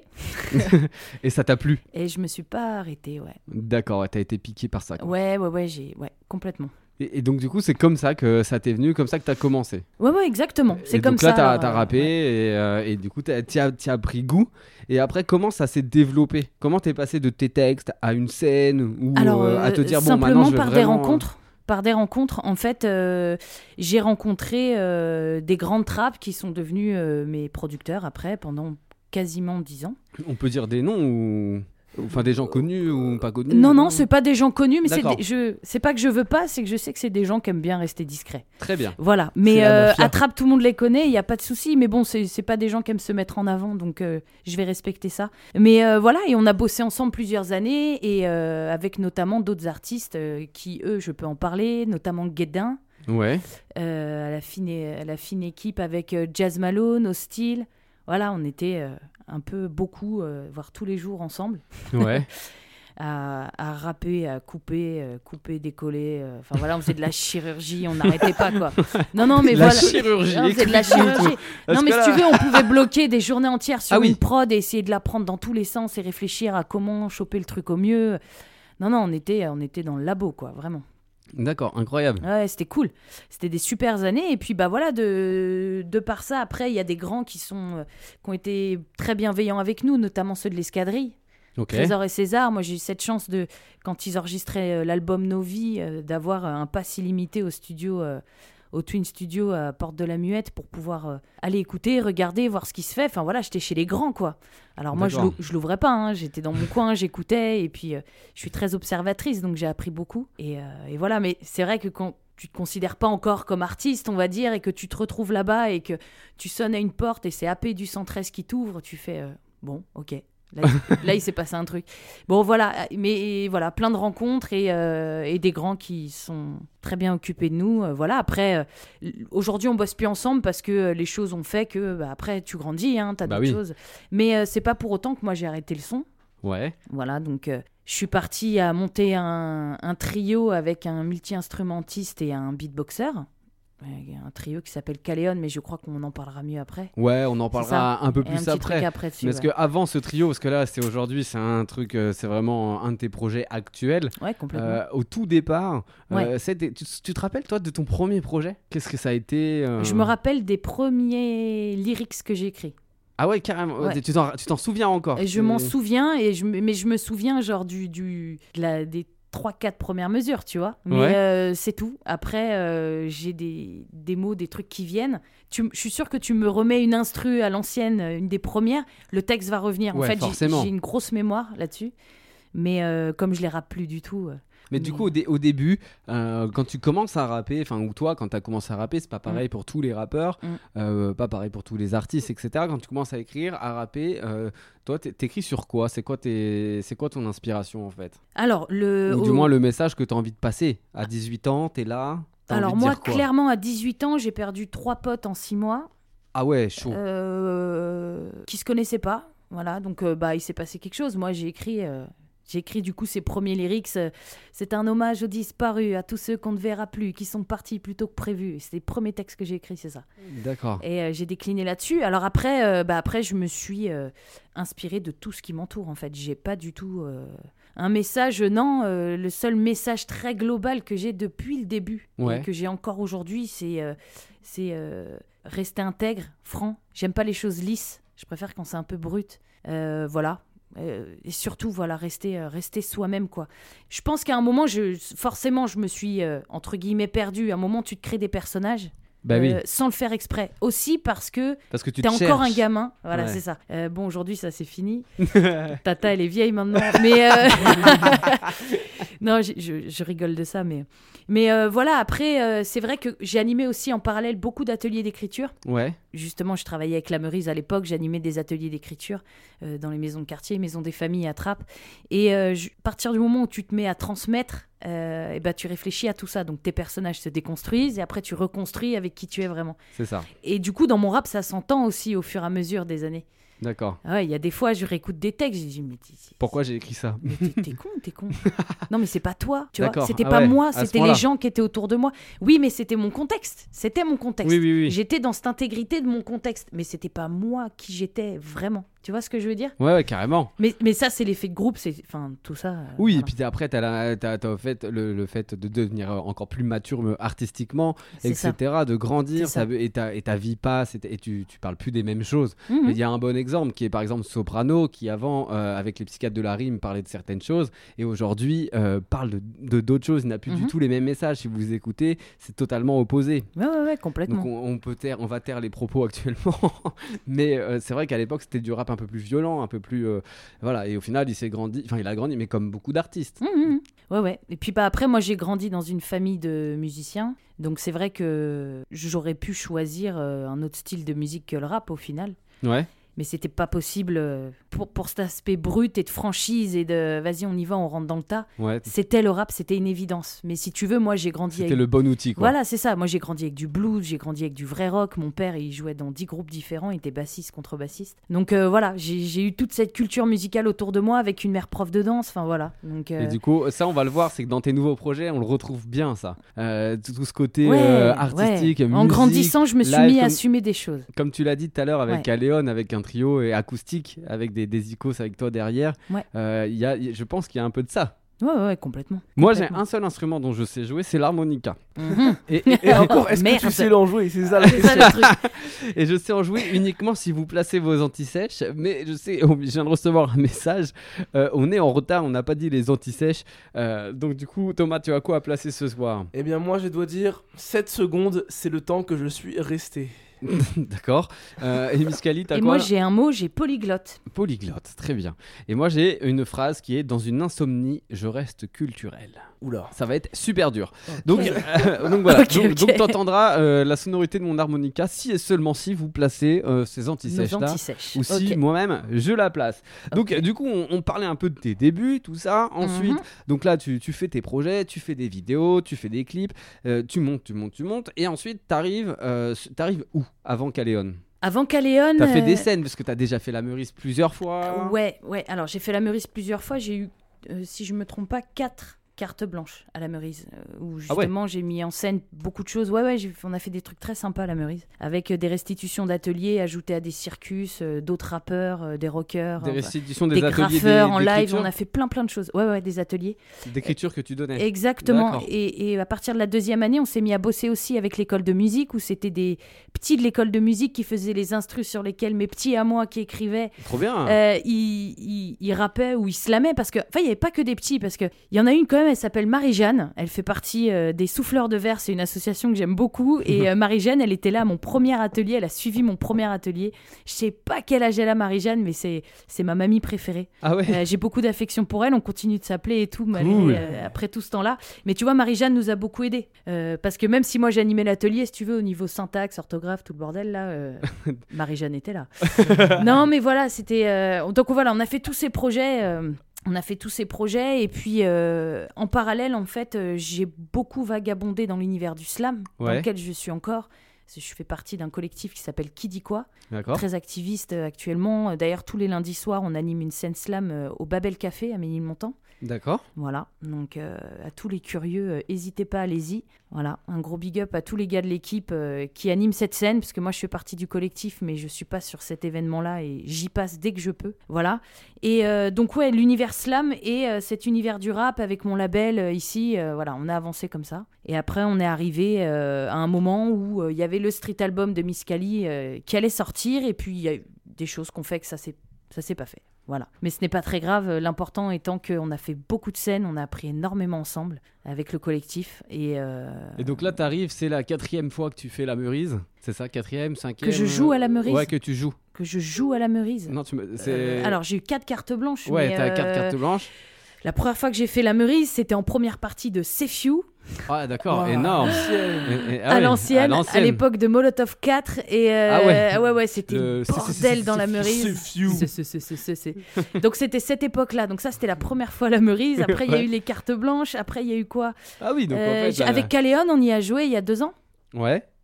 Et ça t'a plu? Et je me suis pas arrêtée, ouais. D'accord, ouais, t'as été piqué par ça. Quoi. Ouais, ouais, ouais, j'ai, ouais, complètement. Et, et donc du coup, c'est comme ça que ça t'est venu, comme ça que t'as commencé. Ouais, ouais, exactement. C'est et comme donc là, ça. t'as, alors, t'as euh, rappé ouais. et, euh, et du coup, t'as, t'y, as, t'y as pris goût. Et après, comment ça s'est développé? Comment t'es passé de tes textes à une scène ou Alors, euh, à te euh, dire bon, simplement maintenant je vais par vraiment... des rencontres. Par des rencontres, en fait, euh, j'ai rencontré euh, des grandes trappes qui sont devenus euh, mes producteurs après, pendant quasiment dix ans. On peut dire des noms ou enfin des gens connus ou pas connus? Non, non, c'est pas des gens connus, mais c'est, D'accord. des- je, c'est pas que je veux pas, c'est que je sais que c'est des gens qui aiment bien rester discrets. Très bien. Voilà, C'est mais la euh, mafia. Attrape, tout le monde les connaît, il n'y a pas de souci, mais bon, c'est, c'est pas des gens qui aiment se mettre en avant, donc euh, je vais respecter ça. Mais euh, voilà, et on a bossé ensemble plusieurs années, et euh, avec notamment d'autres artistes euh, qui, eux, je peux en parler, notamment Guédin, Ouais. euh, à, la fine, à la fine équipe avec euh, Jazz Malone, Hostile. Voilà, on était euh, un peu beaucoup, euh, voire tous les jours ensemble. Ouais. À, à rapper, à couper, euh, couper, décoller. euh, Enfin voilà, on faisait de la chirurgie, on n'arrêtait pas quoi. Non, non, mais La voilà. chirurgie, On faisait de la explique-nous chirurgie. tout. Parce Non, mais que si là- tu veux, on pouvait bloquer des journées entières sur Ah oui. une prod et essayer de la prendre dans tous les sens et réfléchir à comment choper le truc au mieux. Non, non, on était, on était dans le labo quoi, vraiment. D'accord, incroyable. Ouais, c'était cool. C'était des super années. Et puis, bah voilà, de, de par ça, après, il y a des grands qui, sont, euh, qui ont été très bienveillants avec nous, notamment ceux de l'escadrille. Ok. Trésor et César, moi j'ai eu cette chance de, quand ils enregistraient euh, l'album Nos Vies, euh, d'avoir euh, un pass illimité au studio, euh, au Twin Studio à Porte de la Muette pour pouvoir euh, aller écouter, regarder, voir ce qui se fait. Enfin voilà, j'étais chez les grands quoi. Alors moi je, D'accord. l'ou- je l'ouvrais pas, hein. J'étais dans mon coin, j'écoutais et puis euh, je suis très observatrice donc j'ai appris beaucoup. Et, euh, et voilà, mais c'est vrai que quand tu te considères pas encore comme artiste, on va dire, et que tu te retrouves là-bas et que tu sonnes à une porte et c'est A P du cent treize qui t'ouvre, tu fais euh, bon, ok. Là, il- là, il s'est passé un truc. Bon, voilà, mais voilà, plein de rencontres et, euh, et des grands qui sont très bien occupés de nous. Euh, voilà, après, euh, aujourd'hui, on bosse plus ensemble parce que euh, les choses ont fait que, bah, après, tu grandis, hein, t'as Bah d'autres oui. choses. Mais euh, c'est pas pour autant que moi, j'ai arrêté le son. Ouais. Voilà, donc euh, je suis partie à monter un, un trio avec un multi-instrumentiste et un beatboxer. Ouais, un trio qui s'appelle Caléon, mais je crois qu'on en parlera mieux après. Ouais, on en C'est parlera ça. un peu Et un plus petit après. truc après dessus. Parce ouais. que avant ce trio, parce que là c'est aujourd'hui, c'est un truc, euh, c'est vraiment un de tes projets actuels. Ouais, complètement. Euh, au tout départ, euh, Ouais. c'était- tu, tu te rappelles toi de ton premier projet? Qu'est-ce que ça a été euh, Je me rappelle des premiers lyrics que j'ai écrits. Ah ouais, carrément. Ouais. Tu t'en, tu t'en souviens encore? Et je m'en C'est- souviens, et je, me- mais je me souviens genre du, du, de la- des trois quatre premières mesures, tu vois. Mais Ouais. euh, c'est tout. Après, euh, j'ai des, des mots, des trucs qui viennent. Tu m- je suis sûre que tu me remets une instru à l'ancienne, euh, une des premières, le texte va revenir. En Ouais, fait, j'ai- forcément. j'ai une grosse mémoire là-dessus. Mais euh, comme je les rappe plus du tout. euh, Mais du Mais- coup, au, dé- au début, euh, quand tu commences à rapper, enfin, ou toi, quand tu as commencé à rapper, c'est pas pareil pour tous les rappeurs, Mm. euh, pas pareil pour tous les artistes, et cetera. Quand tu commences à écrire, à rapper, euh, toi, t'é- t'écris sur quoi? C'est quoi, tes... c'est quoi ton inspiration en fait? Alors, le. Ou du au- moins le message que tu as envie de passer. À dix-huit ans, t'es là. t'as Alors, envie de moi, dire quoi? clairement, à dix-huit ans, j'ai perdu trois potes en six mois. Ah ouais, chaud. euh, qui se connaissaient pas. Voilà, donc euh, bah, il s'est passé quelque chose. Moi, j'ai écrit, euh, j'ai écrit du coup ces premiers lyrics. euh, c'est un hommage aux disparus, à tous ceux qu'on ne verra plus, qui sont partis plus tôt que prévu. C'est les premiers textes que j'ai écrits, c'est ça. D'accord. Et euh, j'ai décliné là-dessus. Alors après, euh, bah, après je me suis euh, inspirée de tout ce qui m'entoure. En fait, j'ai pas du tout euh, un message. Non, euh, le seul message très global que j'ai depuis le début Ouais. et que j'ai encore aujourd'hui, c'est euh, c'est euh, rester intègre, franc. J'aime pas les choses lisses. Je préfère quand c'est un peu brut. Euh, voilà. Euh, et surtout, voilà, rester, euh, rester soi-même, quoi. Je pense qu'à un moment, je, forcément, je me suis, euh, entre guillemets, perdue. À un moment, tu te crées des personnages Bah oui, euh, sans le faire exprès. Aussi parce que parce que tu t'es te encore un cherches. gamin. Voilà, Ouais. c'est ça. Euh, bon, aujourd'hui, ça, c'est fini. Tata, elle est vieille maintenant. Mais euh, non, je, je- je rigole de ça. Mais, mais euh, voilà, après, euh, c'est vrai que j'ai animé aussi en parallèle beaucoup d'ateliers d'écriture. Ouais. Justement, je travaillais avec la Meurize à l'époque, j'animais des ateliers d'écriture euh, dans les maisons de quartier, maisons des familles à Trappes. Et euh, je- à partir du moment où tu te mets à transmettre, euh, et ben, tu réfléchis à tout ça. Donc tes personnages se déconstruisent et après tu reconstruis avec qui tu es vraiment. C'est ça. Et du coup, dans mon rap, ça s'entend aussi au fur et à mesure des années. D'accord. Ah ouais, il y a des fois, je réécoute des textes, je dis mais t'es, Pourquoi j'ai écrit ça? mais t'es, t'es con, t'es con. Non, mais c'est pas toi, tu D'accord. vois. C'était Ah pas ouais, moi, à ce c'était point-là. les gens qui étaient autour de moi. Oui, mais c'était mon contexte. C'était mon contexte. Oui, oui, oui. J'étais dans cette intégrité de mon contexte, mais c'était pas moi qui j'étais vraiment. Tu vois ce que je veux dire? Ouais, ouais, carrément. Mais, mais ça, c'est l'effet de groupe, c'est, enfin, tout ça. euh, Oui, voilà. et puis t'as- après, tu as, au fait, le, le fait de devenir encore plus mature euh, artistiquement, C'est et cetera, de grandir, C'est ça. ça- et, ta, et ta vie passe, et, t- et tu, tu parles plus des mêmes choses. Mhm. Et il y a un bon exemple qui est par exemple Soprano, qui avant, euh, avec les psychiatres de la rime, parlait de certaines choses, et aujourd'hui euh, parle de, de d'autres choses. Il n'a plus du Mhm. tout les mêmes messages. Si vous écoutez, c'est totalement opposé. Ouais, ouais, ouais, complètement. Donc on, on peut taire, on va taire les propos actuellement, mais euh, c'est vrai qu'à l'époque c'était du rap un peu plus violent, un peu plus euh, voilà. Et au final il s'est grandi, enfin il a grandi, mais comme beaucoup d'artistes. Mmh, mmh. Ouais, ouais. Et puis bah, après, moi, j'ai grandi dans une famille de musiciens. Donc c'est vrai que j'aurais pu choisir euh, un autre style de musique que le rap au final. Ouais. Mais c'était pas possible euh, pour, pour cet aspect brut et de franchise et de vas-y, on y va, on rentre dans le tas. Ouais. C'était le rap, c'était une évidence. Mais si tu veux, moi, j'ai grandi C'était avec... le bon outil quoi. Voilà, c'est ça. Moi, j'ai grandi avec du blues, j'ai grandi avec du vrai rock. Mon père, il jouait dans dix groupes différents, il était bassiste, contrebassiste. Donc euh, voilà, j'ai, j'ai eu toute cette culture musicale autour de moi avec une mère prof de danse. Enfin voilà. Donc, euh, Et du coup, ça, on va le voir, c'est que dans tes nouveaux projets, on le retrouve bien, ça. Euh, tout, tout ce côté ouais, euh, ouais. artistique, En musique, grandissant, je me suis live, mis à comme- assumer des choses. Comme tu l'as dit tout à l'heure avec Ouais. Caléon, avec un trio et acoustique, avec des, des icos avec toi derrière, Ouais. euh, il y a, je pense qu'il y a un peu de ça. Ouais, ouais, ouais, complètement. Moi, j'ai Complètement. un seul instrument dont je sais jouer, c'est l'harmonica. Mhm. Et, et, Et encore, est-ce Merde. que tu sais l'en jouer? C'est ça la C'est ça question. le truc. et je sais en jouer uniquement si vous placez vos antisèches. Mais je sais, oh, je viens de recevoir un message. euh, on est en retard, on n'a pas dit les antisèches. Euh, donc, du coup, Thomas, tu as quoi à placer ce soir? Eh bien, moi, je dois dire sept secondes, c'est le temps que je suis resté. D'accord. Euh, et Miskali, t'as Et quoi? moi, j'ai un mot, j'ai polyglotte. Polyglotte, très bien. Et moi, j'ai une phrase qui est: dans une insomnie, je reste culturel. Oula. Ça va être super dur. Ok. Donc, euh, donc voilà. Ok, donc, ok. donc t'entendras euh, la sonorité de mon harmonica si et seulement si vous placez euh, ces Nos antisèches là. antisèches. Ou si Ok. moi-même je la place. Donc Ok. du coup on, on parlait un peu de tes débuts, tout ça. Ensuite, Mhm. donc là tu, tu fais tes projets, tu fais des vidéos, tu fais des clips, euh, tu montes, tu montes, tu montes. Et ensuite t'arrives, euh, t'arrives où avant Caléon? Avant Caléon. T'as fait euh, des scènes parce que t'as déjà fait la Meurice plusieurs fois. Ouais, ouais. Alors, j'ai fait la Meurice plusieurs fois. J'ai eu, euh, si je me trompe pas, quatre cartes blanches à la Meurice, euh, où Ah ouais. justement j'ai mis en scène beaucoup de choses. Ouais, ouais, j'ai- on a fait des trucs très sympas à la Meurice, avec euh, des restitutions d'ateliers ajoutées à des circus, euh, d'autres rappeurs, euh, des rockers, Des enfin, restitutions des, des ateliers graffeurs des- en live. d'écriture- On a fait plein, plein de choses. Ouais, ouais, des ateliers. d'écriture que tu donnais. Exactement. D'accord. Et, et à partir de la deuxième année, on s'est mis à bosser aussi avec l'école de musique, où c'était des petits de l'école de musique qui faisaient les instrus sur lesquels mes petits à moi qui écrivaient, Trop bien. euh, ils, ils, ils rappaient ou ils slamaient. Parce que, enfin, il n'y avait pas que des petits, parce qu'il y en a une quand même, elle s'appelle Marie-Jeanne. Elle fait partie euh, des Souffleurs de Verre. C'est une association que j'aime beaucoup. Et euh, Marie-Jeanne, elle était là à mon premier atelier. Elle a suivi mon premier atelier. Je sais pas quel âge elle a, Marie-Jeanne, mais c'est, c'est ma mamie préférée. Ah ouais. Euh, j'ai beaucoup d'affection pour elle, on continue de s'appeler et tout, malgré, Cool. euh, après tout ce temps-là. Mais tu vois, Marie-Jeanne nous a beaucoup aidés. Euh, parce que même si moi j'animais l'atelier, si tu veux, au niveau syntaxe, orthographe, tout le bordel, là, euh, Marie-Jeanne était là. Non, mais voilà, c'était... euh, Donc voilà, on a fait tous ces projets... euh, On a fait tous ces projets et puis euh, en parallèle, en fait, euh, j'ai beaucoup vagabondé dans l'univers du slam, dans Ouais. lequel je suis encore. Parce que je fais partie d'un collectif qui s'appelle Qui dit quoi, D'accord. très activiste euh, actuellement. Euh, D'ailleurs, tous les lundis soirs, on anime une scène slam euh, au Babel Café à Ménilmontant. D'accord. Voilà, donc euh, à tous les curieux, n'hésitez pas, allez-y. Voilà, un gros big up à tous les gars de l'équipe euh, qui animent cette scène, parce que moi je fais partie du collectif, mais je suis pas sur cet événement-là et j'y passe dès que je peux. Voilà, et euh, donc ouais, l'univers slam et euh, cet univers du rap avec mon label euh, ici, euh, voilà, on a avancé comme ça. Et après, on est arrivé euh, à un moment où euh, il y avait le street album de Miskali euh, qui allait sortir, et puis il y a eu des choses qu'on fait que ça s'est ça s'est pas fait. Voilà. Mais ce n'est pas très grave. L'important étant qu'on a fait beaucoup de scènes, on a appris énormément ensemble avec le collectif. Et, euh, Et donc là, t'arrives, c'est la quatrième fois que tu fais la Meurise. C'est ça, quatrième, cinquième. Que je joue à la Meurise. Ouais, que tu joues. que je joue à la Meurise. Non, tu me. C'est. Euh, alors, j'ai eu quatre cartes blanches. ouais, mais, t'as quatre euh, cartes blanches. La première fois que j'ai fait la Meurise, c'était en première partie de Sefiu, Ah, d'accord, Wow. énorme. Ancienne. Et- et- ah à ouais, l'ancienne, à, l'ancienne. l'époque de Molotov quatre. Et euh, Ah ouais. ouais, ouais, c'était Le- le c'est- c'est- c'est- bordel c'est- dans la c'est- Meurise. c'est few. C'est- c'est- c'est- c'est- c'est- c'est. Donc c'était cette époque-là. Donc ça, c'était la première fois la Meurise. Après, il y a Ouais. eu les cartes blanches. Après, il y a eu quoi Ah oui, donc Euh, en fait. j'ai- là- Avec Caléon, on y a joué il y a deux ans. Ouais.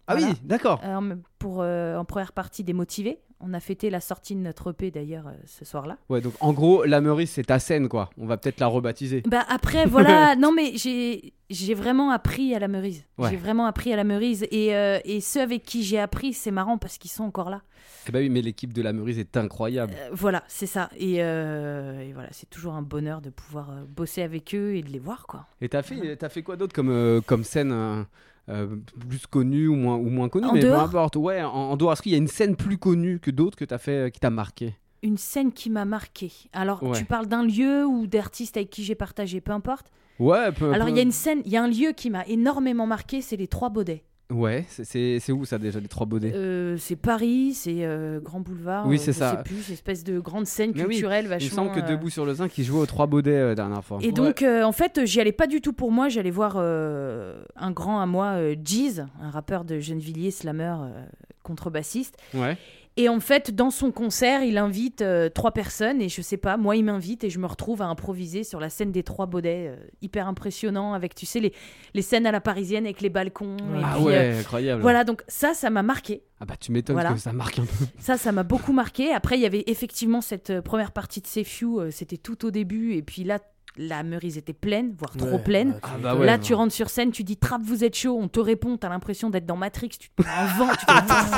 Ah Voilà. oui, d'accord. Euh, pour, euh, en première partie des Motivés. On a fêté la sortie de notre E P d'ailleurs euh, ce soir-là. Ouais, donc en gros, la Meurice, c'est ta scène, quoi. On va peut-être la rebaptiser. Bah après, voilà, non mais j'ai, j'ai vraiment appris à la Meurise. Ouais. J'ai vraiment appris à la Meurise. Et, euh, et ceux avec qui j'ai appris, c'est marrant parce qu'ils sont encore là. Eh bah oui, mais l'équipe de la Meurice est incroyable. Euh, voilà, c'est ça. Et, euh, et voilà, c'est toujours un bonheur de pouvoir euh, bosser avec eux et de les voir, quoi. Et t'as fait, t'as fait quoi d'autre comme, euh, comme scène euh, euh, plus connue ou moins, ou moins connue, En mais dehors peu importe. Ouais, en, en dehors. Est-ce qu'il y a une scène plus connue que d'autres que t'as fait, euh, qui t'a marqué? Une scène qui m'a marquée. Alors, Ouais. tu parles d'un lieu ou d'artistes avec qui j'ai partagé, peu importe. Ouais, peu, Alors, peu- il y a une scène, il y a un lieu qui m'a énormément marqué, c'est les Trois Baudets. Ouais, c'est- c'est c'est où ça déjà, les Trois Baudets? Euh, c'est Paris, c'est euh, Grand Boulevard. Oui, euh, c'est je ça. sais plus, c'est une espèce de grande scène Mais oui, culturelle Il vachement. me semble que euh, Debout sur le Zinc, qui jouait aux Trois Baudets euh, la dernière fois. Et donc, euh, en fait, j'y allais pas du tout pour moi. J'allais voir euh, un grand à moi, euh, Jeez, un rappeur de Gennevilliers, slammer, euh, contrebassiste. Ouais. Et en fait, dans son concert, il invite euh, trois personnes. Et je sais pas, moi, il m'invite et je me retrouve à improviser sur la scène des Trois Baudets. euh, hyper impressionnant, avec, tu sais, les, les scènes à la parisienne avec les balcons. Et Ah puis, ouais, euh, incroyable. voilà, donc ça, ça m'a marqué. Ah bah tu m'étonnes Voilà. que ça marque un peu. Ça, ça m'a beaucoup marqué. Après, il y avait effectivement cette euh, première partie de Safe You, euh, c'était tout au début. Et puis là, la Meurise était pleine, voire trop Ouais, pleine. ouais, Ah tu- bah ouais. Là, tu rentres sur scène, tu dis Trappe, vous êtes chaud, on te répond, t'as l'impression d'être dans Matrix, tu te mets en vent, tu te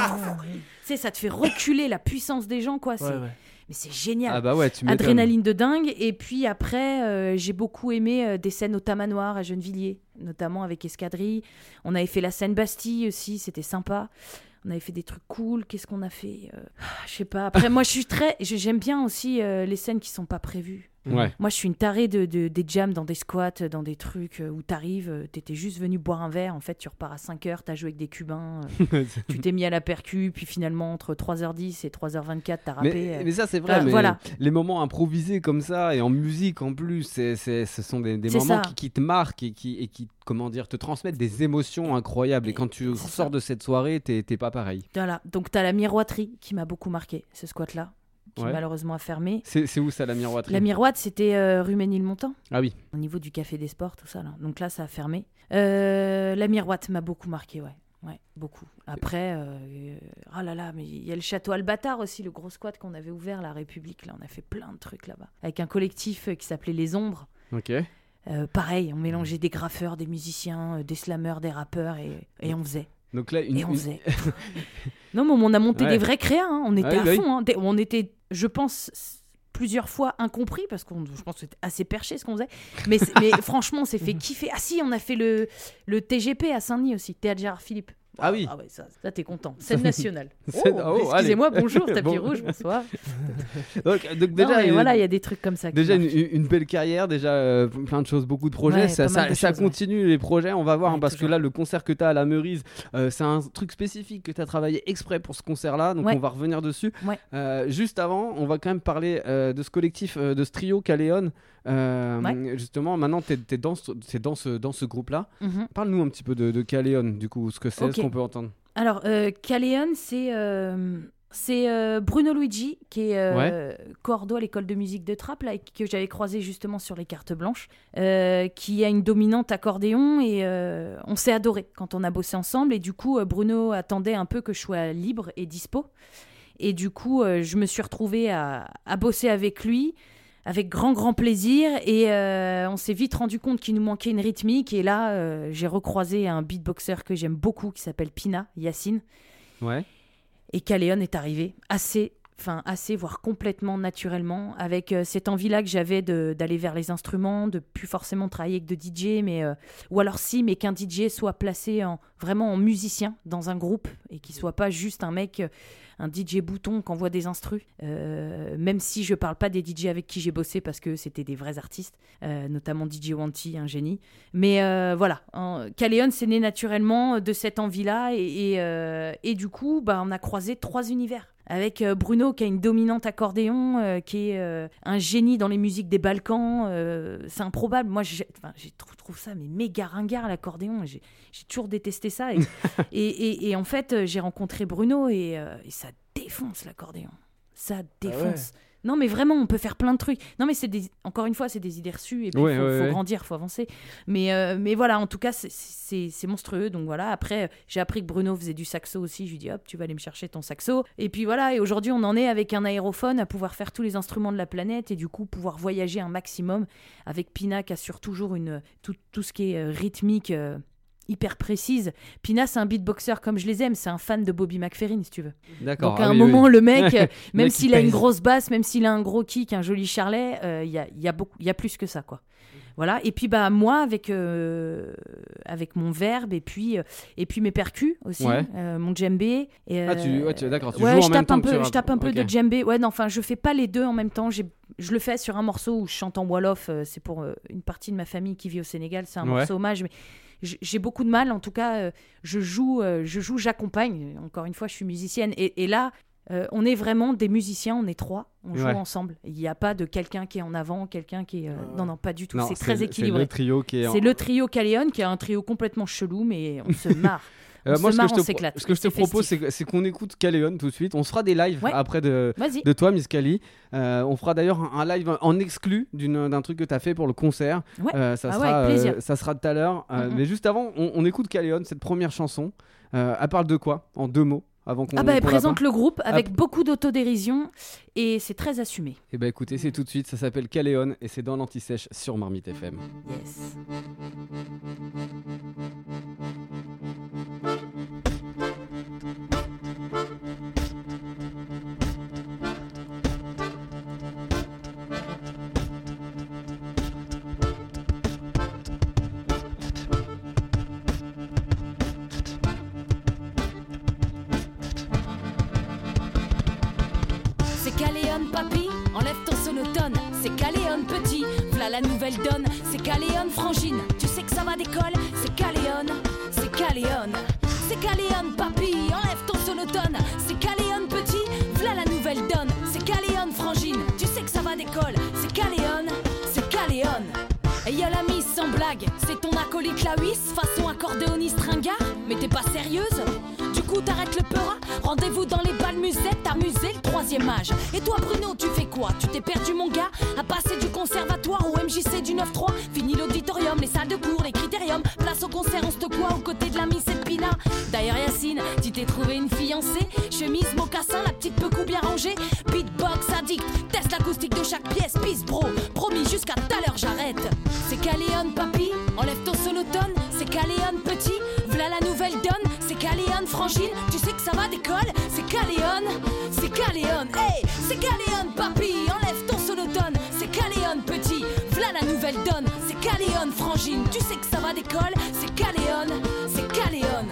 tu sais, ça te fait reculer la puissance des gens, quoi. C'est... Ouais, ouais. Mais c'est génial. Ah bah ouais, tu m'étonnes. Adrénaline de dingue. Et puis après, euh, j'ai beaucoup aimé euh, des scènes au Tamanoir à Gennevilliers, notamment avec Escadrille. On avait fait la scène Bastille aussi, c'était sympa. On avait fait des trucs cool. Qu'est-ce qu'on a fait euh, Je sais pas. Après, moi, je suis très. je- J'aime bien aussi euh, les scènes qui sont pas prévues. Ouais. Moi, je suis une tarée de, de- des jams dans des squats, dans des trucs euh, où t'arrives, euh, t'étais juste venu boire un verre. En fait, tu repars à cinq heures, t'as joué avec des Cubains, euh, tu t'es mis à la percu, puis finalement, entre trois heures dix et trois heures vingt-quatre, t'as rappé. Mais, euh. mais ça c'est vrai, Enfin, mais voilà. les moments improvisés comme ça et en musique en plus, c'est, c'est, ce sont des, des C'est moments ça. qui, qui te marquent et qui, et qui, comment dire, te transmettent des émotions incroyables. Et quand tu C'est sors ça. de cette soirée, t'es, t'es pas pareil. Voilà, donc t'as la miroiterie qui m'a beaucoup marqué, ce squat-là, qui Ouais. malheureusement a fermé. C'est, c'est où ça, la miroiterie? La miroite, c'était euh, rue Ménilmontant, Ah oui. au niveau du Café des Sports, tout ça. Là. Donc là, ça a fermé. Euh, la miroite m'a beaucoup marqué, ouais. Ouais, beaucoup. Après, euh, euh, oh là là, mais il y a le château Albatar aussi, le gros squat qu'on avait ouvert, la République. Là, on a fait plein de trucs là-bas. Avec un collectif euh, qui s'appelait Les Ombres. Ok. Euh, pareil, on mélangeait des graffeurs, des musiciens, euh, des slammeurs, des rappeurs, et, et on faisait. Donc là, une, Et on une- faisait. Non, mais on a monté Ouais. des vrais créas. hein. On était Ah oui, à bah oui. fond. hein. Des- On était, je pense, s- plusieurs fois incompris parce qu'on, je pense que c'était assez perché ce qu'on faisait. Mais, c'est- mais franchement, on s'est fait kiffer. Ah si, on a fait le, le T G P à Saint-Denis aussi, Théâtre Gérard Philippe. Ah oui. Ah ouais, ça, ça t'es content. Scène nationale. Scène- Oh, oh, excusez-moi, allez. bonjour, tapis Bon. rouge, bonsoir. donc, donc Non, déjà, mais une- voilà, il y a des trucs comme ça. qui déjà une, marchent. une- une belle carrière, déjà euh, plein de choses, beaucoup de projets. Ouais, ça pas mal ça, de ça choses, ouais. continue les projets, on va voir, Ouais, hein, parce toujours. que là, le concert que tu as à la Meurise, euh, c'est un truc spécifique que tu as travaillé exprès pour ce concert-là, donc Ouais. on va revenir dessus. Ouais. Euh, juste avant, on va quand même parler euh, de ce collectif, euh, de ce trio Caléon. Euh, Ouais. Justement, maintenant, tu es, dans ce, t'es dans ce, dans ce groupe-là. Mhm. Parle-nous un petit peu de, de Caléon, du coup, ce que c'est, Ok. ce qu'on peut entendre. Alors, euh, Caléon, c'est euh, c'est euh, Bruno Luigi, qui est euh, cordo à l'école de musique de Trappes, là, et que j'avais croisé justement sur les cartes blanches, euh, qui a une dominante accordéon, et euh, on s'est adoré quand on a bossé ensemble. Et du coup, euh, Bruno attendait un peu que je sois libre et dispo. Et du coup, euh, je me suis retrouvée à, à bosser avec lui, avec grand, grand plaisir. Et euh, on s'est vite rendu compte qu'il nous manquait une rythmique. Et là, euh, j'ai recroisé un beatboxer que j'aime beaucoup, qui s'appelle Pina, Yacine. Ouais. Et Caléon est arrivé assez, enfin assez, voire complètement naturellement, avec euh, cette envie-là que j'avais de- d'aller vers les instruments, de plus forcément travailler avec de D J, mais, euh, ou alors si, mais qu'un D J soit placé en, vraiment en musicien dans un groupe, et qu'il soit pas juste un mec, euh, un D J bouton qui envoie des instrus, euh, même si je parle pas des D J avec qui j'ai bossé, parce que c'était des vrais artistes, euh, notamment D J Wanty, un génie. Mais euh, voilà, hein, Caléon, c'est né naturellement de cette envie-là, et, et, euh, et du coup, bah, on a croisé trois univers. Avec euh, Bruno qui a une dominante accordéon, euh, qui est euh, un génie dans les musiques des Balkans. euh, c'est improbable. Moi, j'ai, enfin, j'ai trou- trouve ça mais méga ringard, l'accordéon. J'ai, j'ai toujours détesté ça. Et, et, et, et en fait, euh, j'ai rencontré Bruno et, euh, et ça défonce l'accordéon. Ça défonce. Non, mais vraiment, on peut faire plein de trucs. Non, mais c'est des... encore une fois, c'est des idées reçues et puis il Ouais, faut, ouais, faut ouais. grandir, faut avancer. Mais, euh, mais voilà, en tout cas, c'est, c'est, c'est monstrueux. Donc voilà, après, j'ai appris que Bruno faisait du saxo aussi. Je lui dis, hop, tu vas aller me chercher ton saxo. Et puis voilà, et aujourd'hui, on en est avec un aérophone à pouvoir faire tous les instruments de la planète et du coup, pouvoir voyager un maximum avec Pina qui assure toujours une, tout, tout ce qui est euh, rythmique. Euh, hyper précise. Pina, c'est un beatboxer comme je les aime, c'est un fan de Bobby McFerrin, si tu veux. D'accord. Donc ah à un oui, moment, oui. le mec, euh, même mec qui s'il a une pèse. grosse basse, même s'il a un gros kick, un joli charlet, il euh, y, a, y, a beaucoup, y a plus que ça, quoi. Voilà. Et puis bah moi, avec, euh, avec mon verbe et puis, euh, et puis mes percus aussi, Ouais. euh, mon djembé. Et, euh, Ah, tu, ouais, tu, d'accord, tu ouais, joues je en même tape temps un que tu peu, rappes. je tape un peu Ok. de djembé. Ouais, non, enfin, je fais pas les deux en même temps. J'ai, je le fais sur un morceau où je chante en wolof. euh, c'est pour euh, une partie de ma famille qui vit au Sénégal. C'est un Ouais. morceau hommage, mais j- j'ai beaucoup de mal. En tout cas, euh, je joue, euh, je joue, j'accompagne. Encore une fois, je suis musicienne. Et, et là, euh, on est vraiment des musiciens. On est trois. On joue Ouais. ensemble. Il n'y a pas de quelqu'un qui est en avant, quelqu'un qui est. euh, Non, non, pas du tout. Non, c'est très le- équilibré. C'est le trio qui est. en- C'est le trio Caléon qui est un trio complètement chelou, mais on se marre. Euh, On moi, se ce que marre, je on te, pro- s'éclate. ce que je te C'est propose, festif. c'est, que- c'est qu'on écoute Caléon tout de suite. On se fera des lives Ouais. après de, Vas-y. de toi, Miss Cali. Euh, on fera d'ailleurs un, un live en exclu d'une, d'un truc que tu as fait pour le concert. Ouais. Euh, ça, Ah sera, ouais, avec plaisir. euh, ça sera tout à l'heure. Euh, Mhm. Mais juste avant, on, on écoute Caléon, cette première chanson. Euh, elle parle de quoi? En deux mots avant qu'on, Ah bah, elle qu'on la présente parle. le groupe avec Ah. beaucoup d'autodérision et c'est très assumé. Eh ben écoutez, c'est tout de suite. Ça s'appelle Caléon et c'est dans l'Anti-Sèche sur Marmite F M. Yes. C'est Caléon papy, enlève ton sonotone. C'est Caléon petit, v'là la nouvelle donne. C'est Caléon frangine, tu sais que ça va d'école. C'est Caléon, c'est Caléon. C'est Caléon papy, enlève ton sonotone. C'est Caléon petit, v'là la nouvelle donne. C'est Caléon frangine, tu sais que ça va d'école. C'est Caléon, c'est Caléon. Et y'a la mise sans blague, c'est ton acolyte la huisse, façon accordéoniste ringard. Mais t'es pas sérieuse? Du coup t'arrêtes le peura. Rendez-vous dans les balles musettes, t'amuser le troisième âge. Et toi Bruno, tu fais quoi? Tu t'es perdu mon gars à passer du conservatoire au M J C du neuf trois. Fini l'auditorium, les salles de cours, les critériums. Place au concert, on se te quoi aux côtés de la Miss Elpina. D'ailleurs Yacine, tu t'es trouvé une fiancée. Chemise, mocassin, la petite pecou bien rangée. Beatbox addict, teste l'acoustique de chaque pièce. Peace bro, promis jusqu'à tout à l'heure j'arrête. C'est Caléon papy, enlève ton sonotone. C'est Caléon petit, v'là la nouvelle donne. C'est Caléon frangine, tu sais que ça va d'école. C'est Caléon, c'est Caléon, hey, c'est Caléon papy, enlève ton sonotone. C'est Caléon petit, v'là la nouvelle donne. C'est Caléon frangine, tu sais que ça va d'école. C'est Caléon, c'est Caléon.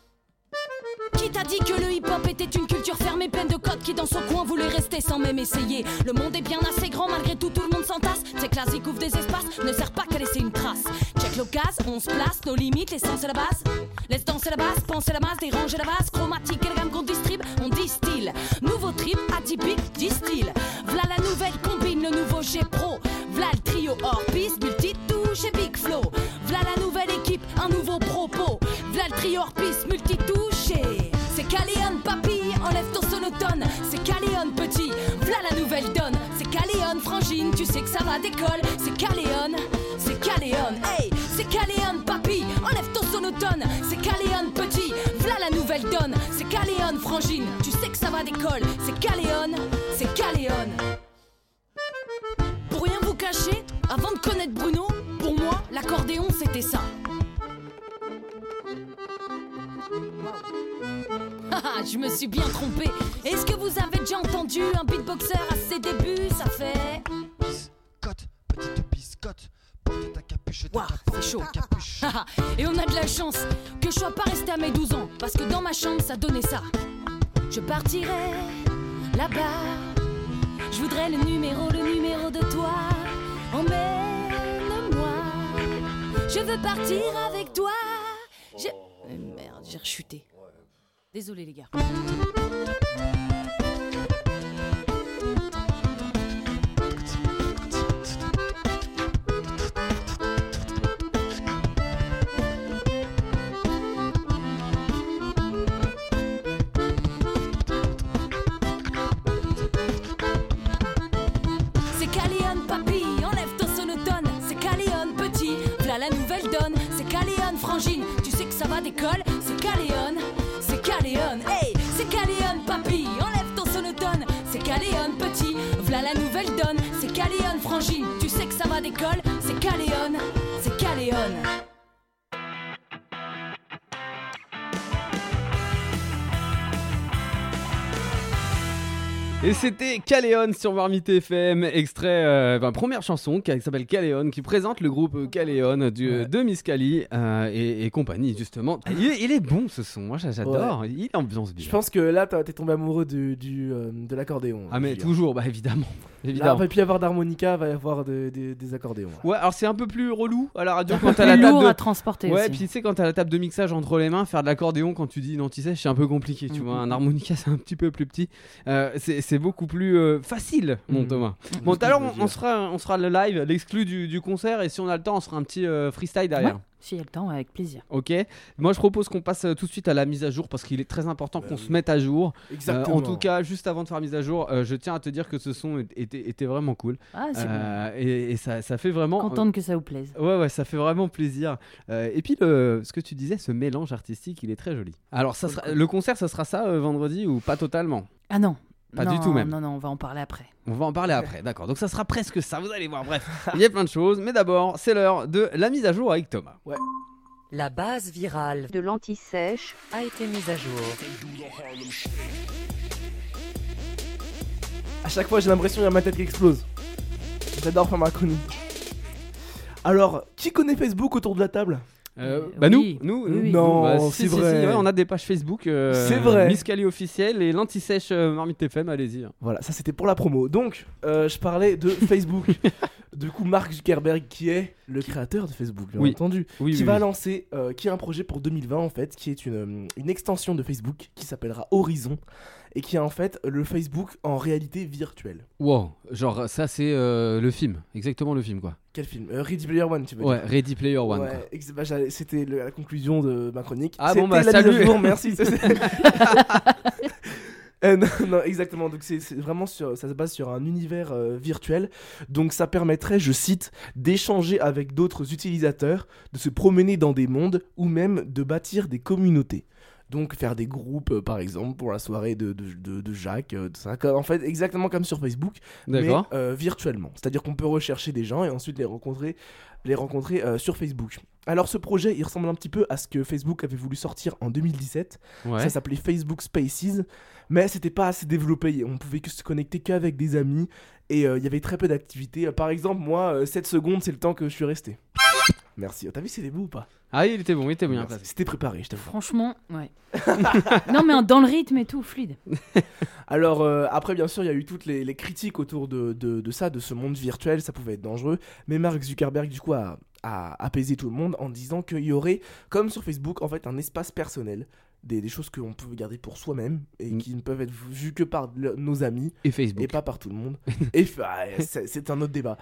Qui t'a dit que le hip-hop était une culture fermée, pleine de codes qui dans son coin voulait rester sans même essayer? Le monde est bien assez grand, malgré tout, tout le monde s'entasse. C'est que la zik ouvre des espaces, ne sert pas qu'à laisser une trace. Check l'occasion, on se place, nos limites, l'essence et la base. Laisse danser la base, penser la masse, déranger la base. Chromatique et la gamme qu'on distribue, on distille. Nouveau trip, atypique, distille. V'là la nouvelle combine, le nouveau G Pro. V'là le trio hors piste, multitouche et big flow. V'là la nouvelle équipe, un nouveau propos. V'là le trio hors piste, multitouche et... C'est Caléon papy, enlève ton sonotone. C'est Caléon petit, v'là la nouvelle donne. C'est Caléon frangine, tu sais que ça va d'école. C'est Caléon, c'est Caléon, hey, c'est Caléon papy, enlève ton sonotone. C'est Caléon petit, v'là la nouvelle donne. C'est Caléon frangine, tu sais que ça va d'école. C'est Caléon, c'est Caléon. Pour rien vous cacher, avant de connaître Bruno, pour moi, l'accordéon c'était ça. Haha, je me suis bien trompé. Est-ce que vous avez déjà entendu un beatboxer à ses débuts? Ça fait... Biscotte, petite biscotte, porte ta capuche, ta Ouah, capuche, c'est chaud. ta capuche. Haha, et on a de la chance que je sois pas resté à mes douze ans, parce que dans ma chambre ça donnait ça. Je partirai là-bas, je voudrais le numéro, le numéro de toi. Emmène-moi, je veux partir avec toi. Je... Euh, merde, j'ai rechuté. Désolé les gars. ça va d'école, c'est Caléon, c'est Caléon. Hey, c'est Caléon, papy, enlève ton sonotone. C'est Caléon, petit, v'là la nouvelle donne. C'est Caléon, frangine, tu sais que ça va d'école, c'est Caléon, c'est Caléon. Et c'était Caléon sur Marmite F M, extrait, euh, ben, première chanson qui s'appelle Caléon, qui présente le groupe Caléon du, ouais. de Miss Cali euh, et, et compagnie, justement. Il est, il est bon ce son, moi j'adore, ouais. Il ambiance bien. Je pense que là t'es tombé amoureux du, du, euh, de l'accordéon. Ah, mais Julien. Toujours, bah évidemment. évidemment. Là, il va plus y avoir d'harmonica, il va y avoir de, de, des accordéons. Là. Ouais, alors c'est un peu plus relou à la radio quand t'as la plus table lourd de... à transporter. Ouais, aussi. puis tu sais, quand t'as la table de mixage entre les mains, faire de l'accordéon quand tu dis une anti-sèche, c'est un peu compliqué, tu mmh, vois. Un harmonica, c'est un petit peu plus petit. Euh, c'est, c'est beaucoup plus euh, facile, mon mmh. Thomas. Mmh. Bon, tout à l'heure, on, on, sera, on sera le live, l'exclu du, du concert, et si on a le temps, on sera un petit euh, freestyle derrière. Ouais. Si il y a le temps, avec plaisir. Ok. Moi, je propose qu'on passe tout de suite à la mise à jour parce qu'il est très important qu'on euh, se mette à jour. Exactement. Euh, en tout cas, juste avant de faire la mise à jour, euh, je tiens à te dire que ce son était, était vraiment cool. Ah, c'est euh, bon. Et, et ça, ça fait vraiment. Contente euh, que ça vous plaise. Ouais, ouais, ça fait vraiment plaisir. Euh, et puis, le, ce que tu disais, ce mélange artistique, il est très joli. Alors, ça sera, le concert, ça sera ça euh, vendredi ou pas totalement? Ah non. Pas non, du tout même. Non, non, on va en parler après. On va en parler après, d'accord. Donc ça sera presque ça, vous allez voir. Bref, il y a plein de choses. Mais d'abord, c'est l'heure de la mise à jour avec Thomas. Ouais. La base virale de l'anti-sèche a été mise à jour. À chaque fois, j'ai l'impression qu'il y a ma tête qui explose. J'adore faire ma chronique. Alors, qui connaît Facebook autour de la table? Euh, bah oui. nous, nous, oui, nous. oui. Non, bah, c'est si, vrai. Si, si, ouais, on a des pages Facebook. Euh, c'est vrai. Miss Cali officielle et l'anti-sèche euh, Marmite F M, allez-y. Voilà, ça c'était pour la promo. Donc, euh, je parlais de Facebook. Du coup, Mark Zuckerberg, qui est le créateur de Facebook, bien oui. entendu, oui, qui oui, va oui. lancer, euh, qui a un projet pour deux mille vingt en fait, qui est une, une extension de Facebook qui s'appellera Horizon et qui est en fait le Facebook en réalité virtuelle. Wow, genre ça c'est euh, le film, exactement le film quoi. Quel film euh, Ready Player One, tu veux ouais, dire? Ready Player One. Ouais, quoi. ex- bah, c'était le- la conclusion de ma chronique. Ah c'était bon bah la salut. mise à jour, merci. Euh, non, non, exactement. Donc c'est, c'est vraiment sur, ça se base sur un univers euh, virtuel. Donc ça permettrait, je cite, d'échanger avec d'autres utilisateurs, de se promener dans des mondes ou même de bâtir des communautés. Donc faire des groupes, euh, par exemple, pour la soirée de, de, de, de Jacques. Euh, de ça. En fait, exactement comme sur Facebook, D'accord. mais euh, virtuellement. C'est-à-dire qu'on peut rechercher des gens et ensuite les rencontrer, les rencontrer euh, sur Facebook. Alors ce projet, il ressemble un petit peu à ce que Facebook avait voulu sortir en deux mille dix-sept. Ouais. Ça s'appelait Facebook Spaces, mais c'était pas assez développé. On pouvait que se connecter qu'avec des amis et il euh, y avait très peu d'activités. Par exemple, moi, euh, sept secondes, c'est le temps que je suis resté. Merci. T'as vu, c'était beau ou pas? Ah il était bon, il était bien Merci. placé. C'était préparé, je t'avoue. Franchement, ouais. Non, mais dans le rythme et tout, fluide. Alors euh, après, bien sûr, il y a eu toutes les, les critiques autour de, de, de ça, de ce monde virtuel, ça pouvait être dangereux. Mais Mark Zuckerberg, du coup, a, a apaisé tout le monde en disant qu'il y aurait, comme sur Facebook, en fait, un espace personnel. Des, des choses qu'on peut garder pour soi-même et Mm. qui ne peuvent être vues que par le- nos amis Et Facebook. et pas par tout le monde. Et f- ah, c'est, c'est un autre débat.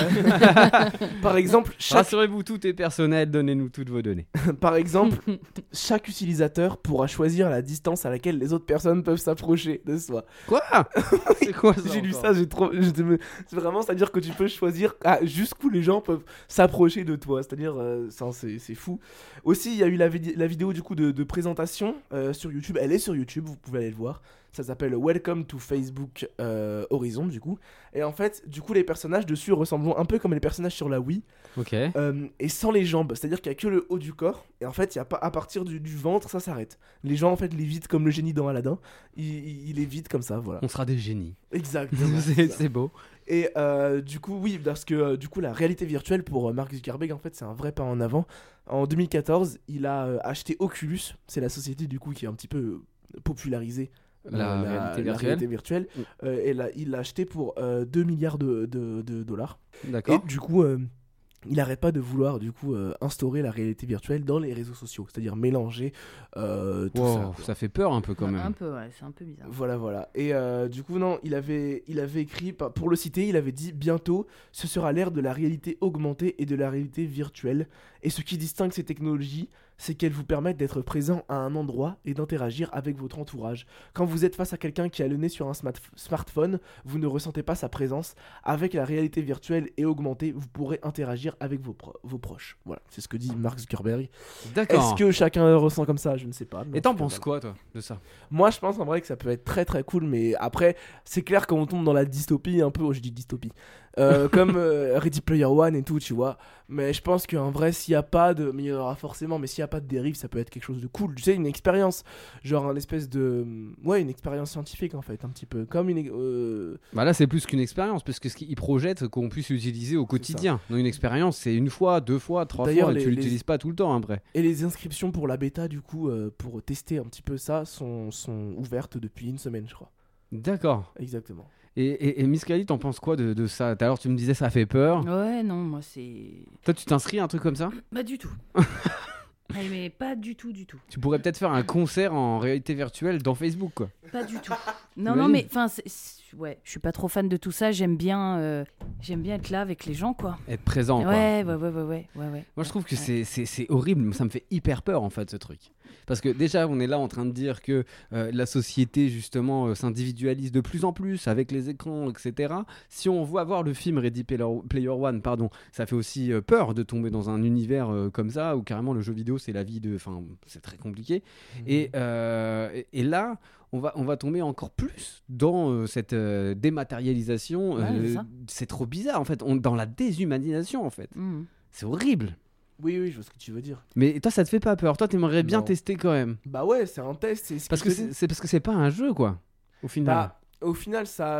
Par exemple, chaque, Rassurez-vous, tout est personnel, donnez-nous toutes vos données. par exemple, chaque utilisateur pourra choisir la distance à laquelle les autres personnes peuvent s'approcher de soi. Quoi? C'est quoi ça? J'ai lu encore ça, j'ai trop. j'étais me- C'est vraiment, c'est-à-dire que tu peux choisir ah, jusqu'où les gens peuvent s'approcher de toi. C'est-à-dire, euh, ça, c'est, c'est fou. Aussi, il y a eu la, vid- la vidéo du coup de, de présentation euh, sur YouTube. Elle est sur YouTube, vous pouvez aller le voir. Ça s'appelle Welcome to Facebook euh, Horizon, du coup. Et en fait, du coup, les personnages dessus ressemblent un peu comme les personnages sur la Wii. Ok. Euh, et sans les jambes, c'est-à-dire qu'il n'y a que le haut du corps, et en fait, il y a pas, à partir du, du ventre, ça s'arrête. Les gens, en fait, l'évitent comme le génie dans Aladdin, ils, ils l'évitent comme ça, voilà. On sera des génies. Exactement. c'est, c'est ça. c'est beau. Et euh, du coup, oui, parce que euh, du coup, la réalité virtuelle pour euh, Mark Zuckerberg, en fait, c'est un vrai pas en avant. En deux mille quatorze, il a euh, acheté Oculus, c'est la société du coup qui a un petit peu euh, popularisé La réalité virtuelle. réalité virtuelle. Mm. Euh, et là, il l'a acheté pour euh, deux milliards de, de, de dollars. D'accord. Et du coup, euh, il n'arrête pas de vouloir du coup euh, instaurer la réalité virtuelle dans les réseaux sociaux, c'est-à-dire mélanger euh, tout Wow, ça. quoi. ça fait peur un peu quand même. Un peu, ouais, c'est un peu bizarre. Voilà, voilà. Et euh, du coup, non, il avait, il avait écrit, pa- pour le citer, il avait dit « Bientôt, ce sera l'ère de la réalité augmentée et de la réalité virtuelle. Et ce qui distingue ces technologies, c'est qu'elles vous permettent d'être présent à un endroit et d'interagir avec votre entourage. Quand vous êtes face à quelqu'un qui a le nez sur un smart- smartphone, vous ne ressentez pas sa présence. Avec la réalité virtuelle et augmentée, vous pourrez interagir avec vos, pro- vos proches. Voilà, c'est ce que dit Mark Zuckerberg. D'accord. Est-ce que chacun ressent comme ça? Je ne sais pas. mais Et en t'en tout cas, penses voilà. quoi, toi, de ça? Moi, je pense en vrai que ça peut être très très cool, mais après, c'est clair quand on tombe dans la dystopie, un peu, oh, je dis dystopie, euh, comme euh, Ready Player One et tout, tu vois. Mais je pense qu'en vrai, s'il n'y a pas de. Mais il y en aura forcément, mais s'il n'y a pas de dérive, ça peut être quelque chose de cool. Tu sais, une expérience, genre un espèce de. Ouais, une expérience scientifique en fait, un petit peu. Comme une. Euh... Bah là, c'est plus qu'une expérience, parce que ce qu'ils projettent, qu'on puisse l'utiliser au quotidien. Donc, une expérience, c'est une fois, deux fois, trois D'ailleurs, fois, et les- tu les- l'utilises pas tout le temps après. Et les inscriptions pour la bêta, du coup, euh, pour tester un petit peu ça, sont, sont ouvertes depuis une semaine, je crois. D'accord. Exactement. Et, et, et Miss Kali, t'en penses quoi de, de ça? Tout à l'heure, tu me disais ça fait peur. Ouais, non, moi c'est. Toi, tu t'inscris à un truc comme ça? Pas du tout. Ouais, mais pas du tout, du tout. Tu pourrais peut-être faire un concert en réalité virtuelle dans Facebook, quoi. Pas du tout. Non, Imagine. non, mais enfin, c'est- c'est- ouais, je suis pas trop fan de tout ça. J'aime bien, euh, j'aime bien être là avec les gens, quoi. Être présent, quoi. Ouais, ouais, ouais, ouais, ouais, ouais, ouais. Moi, je trouve que Ouais. c'est- c'est c'est horrible. Ça me fait hyper peur, en fait, ce truc. Parce que déjà, on est là en train de dire que euh, la société, justement, euh, s'individualise de plus en plus avec les écrans, et cetera. Si on voit voir le film Ready Player, Player One, pardon, ça fait aussi euh, peur de tomber dans un univers euh, comme ça, où carrément le jeu vidéo, c'est la vie de... Enfin, c'est très compliqué. Et, euh, et- et là, on va, on va tomber encore plus dans euh, cette euh, dématérialisation. Ouais, euh, c'est ça. c'est trop bizarre, en fait. On, dans la déshumanisation, en fait. Mhm. C'est horrible. Oui, oui, je vois ce que tu veux dire. Mais toi, ça te fait pas peur. Toi, t'aimerais bien Non. tester quand même. Bah ouais, c'est un test. C'est ce Parce que que je te dis. c'est c'est parce que c'est pas un jeu, quoi. Au final. Bah, au final, ça,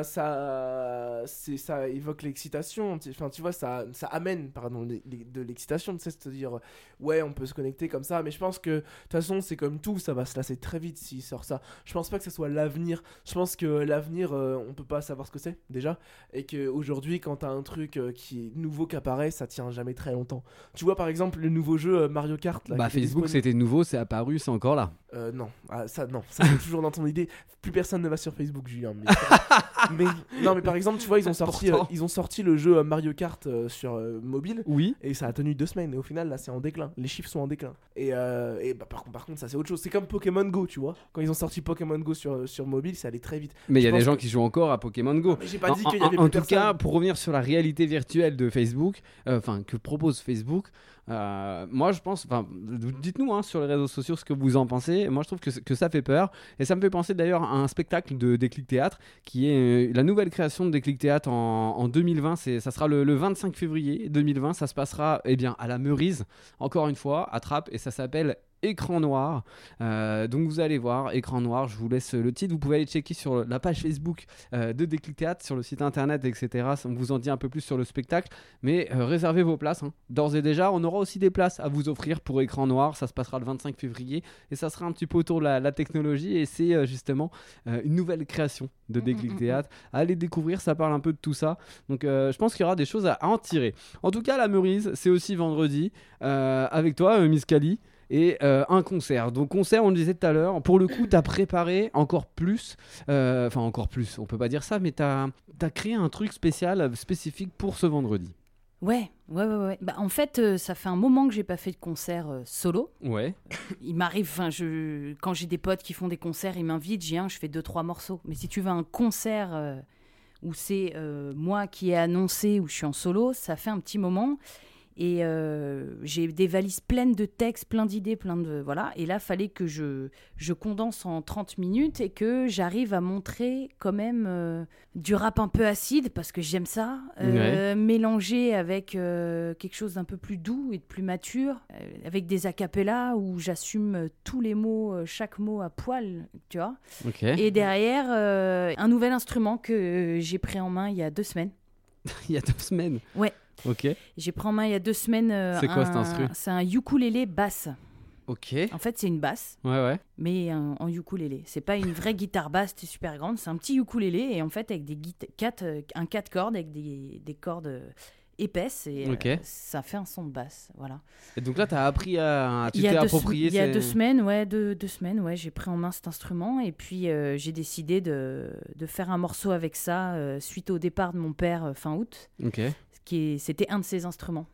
ça, c'est, ça évoque l'excitation. tu- Enfin, tu vois, ça, ça amène, pardon, les- les- de l'excitation. Tu sais, c'est-à-dire, ouais, on peut se connecter comme ça. Mais je pense que, de toute façon, c'est comme tout, ça va se lasser très vite s'il sort ça. Je pense pas que ça soit l'avenir. Je pense que l'avenir, euh, on peut pas savoir ce que c'est déjà, et que aujourd'hui, quand t'as un truc euh, qui est nouveau qui apparaît, ça tient jamais très longtemps. Tu vois, par exemple, le nouveau jeu euh, Mario Kart. Là, bah, qui est Facebook, disponible- c'était nouveau, c'est apparu, c'est encore là. Euh, non, ah, ça non, ça c'est toujours dans ton idée. Plus personne ne va sur Facebook, Julien. Mais, mais non, mais par exemple, tu vois, ils ont sorti, euh, Pourtant. ils ont sorti le jeu euh, Mario Kart euh, sur euh, mobile. Oui. Et ça a tenu deux semaines. Et au final, là, c'est en déclin. Les chiffres sont en déclin. Et, euh, et bah, par, contre, par contre, ça c'est autre chose. C'est comme Pokémon Go, tu vois. Quand ils ont sorti Pokémon Go sur, sur mobile, ça allait très vite. Mais il y Je a des pense gens que- qui jouent encore à Pokémon Go. Mais j'ai pas En, dit qu'il y en- avait en plus tout personne. cas, pour revenir sur la réalité virtuelle de Facebook, euh, enfin que propose Facebook, euh, moi je pense, enfin dites-nous hein, sur les réseaux sociaux ce que vous en pensez. Moi je trouve que, c- que ça fait peur et ça me fait penser d'ailleurs à un spectacle de Déclic Théâtre qui est euh, la nouvelle création de Déclic Théâtre en, en deux mille vingt. C'est, ça sera le, le vingt-cinq février deux mille vingt. Ça se passera eh bien à la Meurize, encore une fois, à Trappes, et ça s'appelle Écran Noir. Euh, donc vous allez voir Écran Noir, je vous laisse le titre, vous pouvez aller checker sur la page Facebook euh, de Déclic Théâtre, sur le site internet, etc. On vous en dit un peu plus sur le spectacle, mais euh, réservez vos places hein. D'ores et déjà, on aura aussi des places à vous offrir pour Écran Noir. Ça se passera le vingt-cinq février et ça sera un petit peu autour de la, la technologie, et c'est euh, justement euh, une nouvelle création de Déclic Théâtre. Allez découvrir, ça parle un peu de tout ça, donc euh, je pense qu'il y aura des choses à, à en tirer. En tout cas, la Meurize, c'est aussi vendredi euh, avec toi euh, Miss Kali, et euh, un concert. Donc concert, on le disait tout à l'heure, pour le coup, tu as préparé encore plus, euh, enfin encore plus, on peut pas dire ça, mais tu as créé un truc spécial, euh, spécifique pour ce vendredi. Ouais, ouais, ouais, ouais. Bah, en fait, euh, ça fait un moment que j'ai pas fait de concert euh, solo. Ouais. Il m'arrive, enfin, je, quand j'ai des potes qui font des concerts, ils m'invitent, j'ai un, je fais deux, trois morceaux. Mais si tu veux un concert euh, où c'est euh, moi qui ai annoncé, où je suis en solo, ça fait un petit moment. Et euh, j'ai des valises pleines de textes, plein d'idées, plein de... Voilà. Et là, il fallait que je, je condense en trente minutes et que j'arrive à montrer quand même euh, du rap un peu acide, parce que j'aime ça, euh, mélangé avec euh, quelque chose d'un peu plus doux et de plus mature, euh, avec des acapellas où j'assume tous les mots, euh, chaque mot à poil, tu vois. Ok. Et derrière, euh, un nouvel instrument que j'ai pris en main il y a deux semaines. Il y a deux semaines. Ouais. Ok. J'ai pris en main il y a deux semaines. euh, C'est quoi un- cet instru ? C'est un ukulélé basse. Ok. En fait, c'est une basse, Ouais, ouais. mais un- en ukulélé. C'est pas une vraie guitare basse, c'est super grande. C'est un petit ukulélé et en fait avec des guita- quatre, euh, un quatre cordes avec des, des cordes euh, épaisses et euh, Ok. ça fait un son de basse. Voilà. Et donc là, tu as appris à. Tu Il y t'es a deux, approprié. il y a ces- deux semaines, ouais, deux, deux semaines, ouais, j'ai pris en main cet instrument et puis euh, j'ai décidé de, de faire un morceau avec ça euh, suite au départ de mon père euh, fin août. Ok. Qui est- c'était un de ses instruments.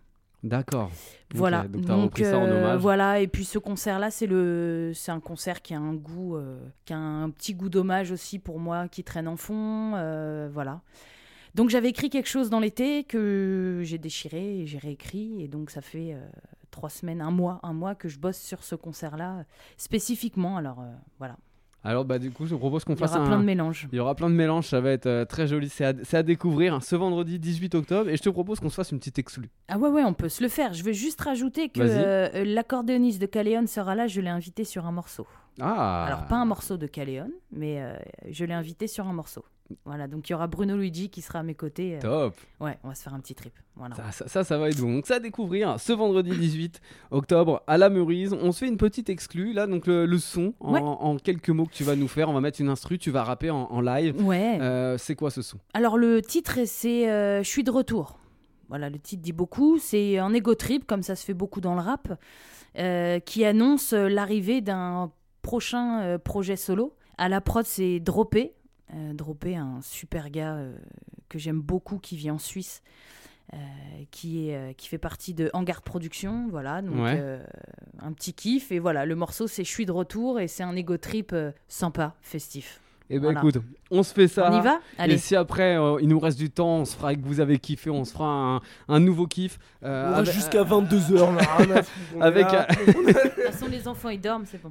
D'accord. Voilà. Okay, donc, t'as repris ça en euh, hommage. Voilà. Et puis ce concert-là, c'est le, c'est un concert qui a un goût, euh, qui a un petit goût d'hommage aussi pour moi, qui traîne en fond. Euh, voilà. Donc j'avais écrit quelque chose dans l'été que j'ai déchiré et j'ai réécrit. Et donc ça fait euh, trois semaines, un mois, un mois que je bosse sur ce concert-là spécifiquement. Alors euh, voilà. Alors bah du coup, je propose qu'on Il y fasse aura un... plein de mélanges. Il y aura plein de mélanges, ça va être euh, très joli. C'est à, c'est à découvrir hein, ce vendredi dix-huit octobre. Et je te propose qu'on se fasse une petite exclue. Ah ouais, ouais, on peut se le faire. Je veux juste rajouter que euh, l'accordéoniste de Caléon sera là. Je l'ai invité sur un morceau. Ah. Alors pas un morceau de Caléon, mais euh, je l'ai invité sur un morceau. Voilà, donc il y aura Bruno Luigi qui sera à mes côtés. Euh, Top. Ouais, on va se faire un petit trip. Voilà. Ça, ça, ça, ça va être bon. Donc ça à découvrir ce vendredi dix-huit octobre à la Meurise. On se fait une petite exclue là, donc le, le son en, Ouais. en quelques mots que tu vas nous faire. On va mettre une instru, tu vas rapper en, en live. Ouais. Euh, c'est quoi ce son? Alors le titre, c'est euh, Je suis de retour. Voilà, le titre dit beaucoup. C'est un ego trip, comme ça se fait beaucoup dans le rap, euh, qui annonce l'arrivée d'un prochain euh, projet solo. À la prod, c'est Droppé. Euh, Droppé, un super gars euh, que j'aime beaucoup, qui vit en Suisse, euh, qui, est, euh, qui fait partie de Hangar Productions. Voilà, donc Ouais. euh, un petit kiff. Et voilà, le morceau, c'est Je suis de retour et c'est un ego trip euh, sympa, festif. Eh ben Voilà. écoute, on se fait ça. On y va ? Allez. Et si après euh, il nous reste du temps, on se fera que vous avez kiffé, on se fera un, un nouveau kiff. euh, On avec- reste jusqu'à vingt-deux heures là. rien à foutre, on est Avec, là. De toute façon, les enfants, ils dorment, c'est bon.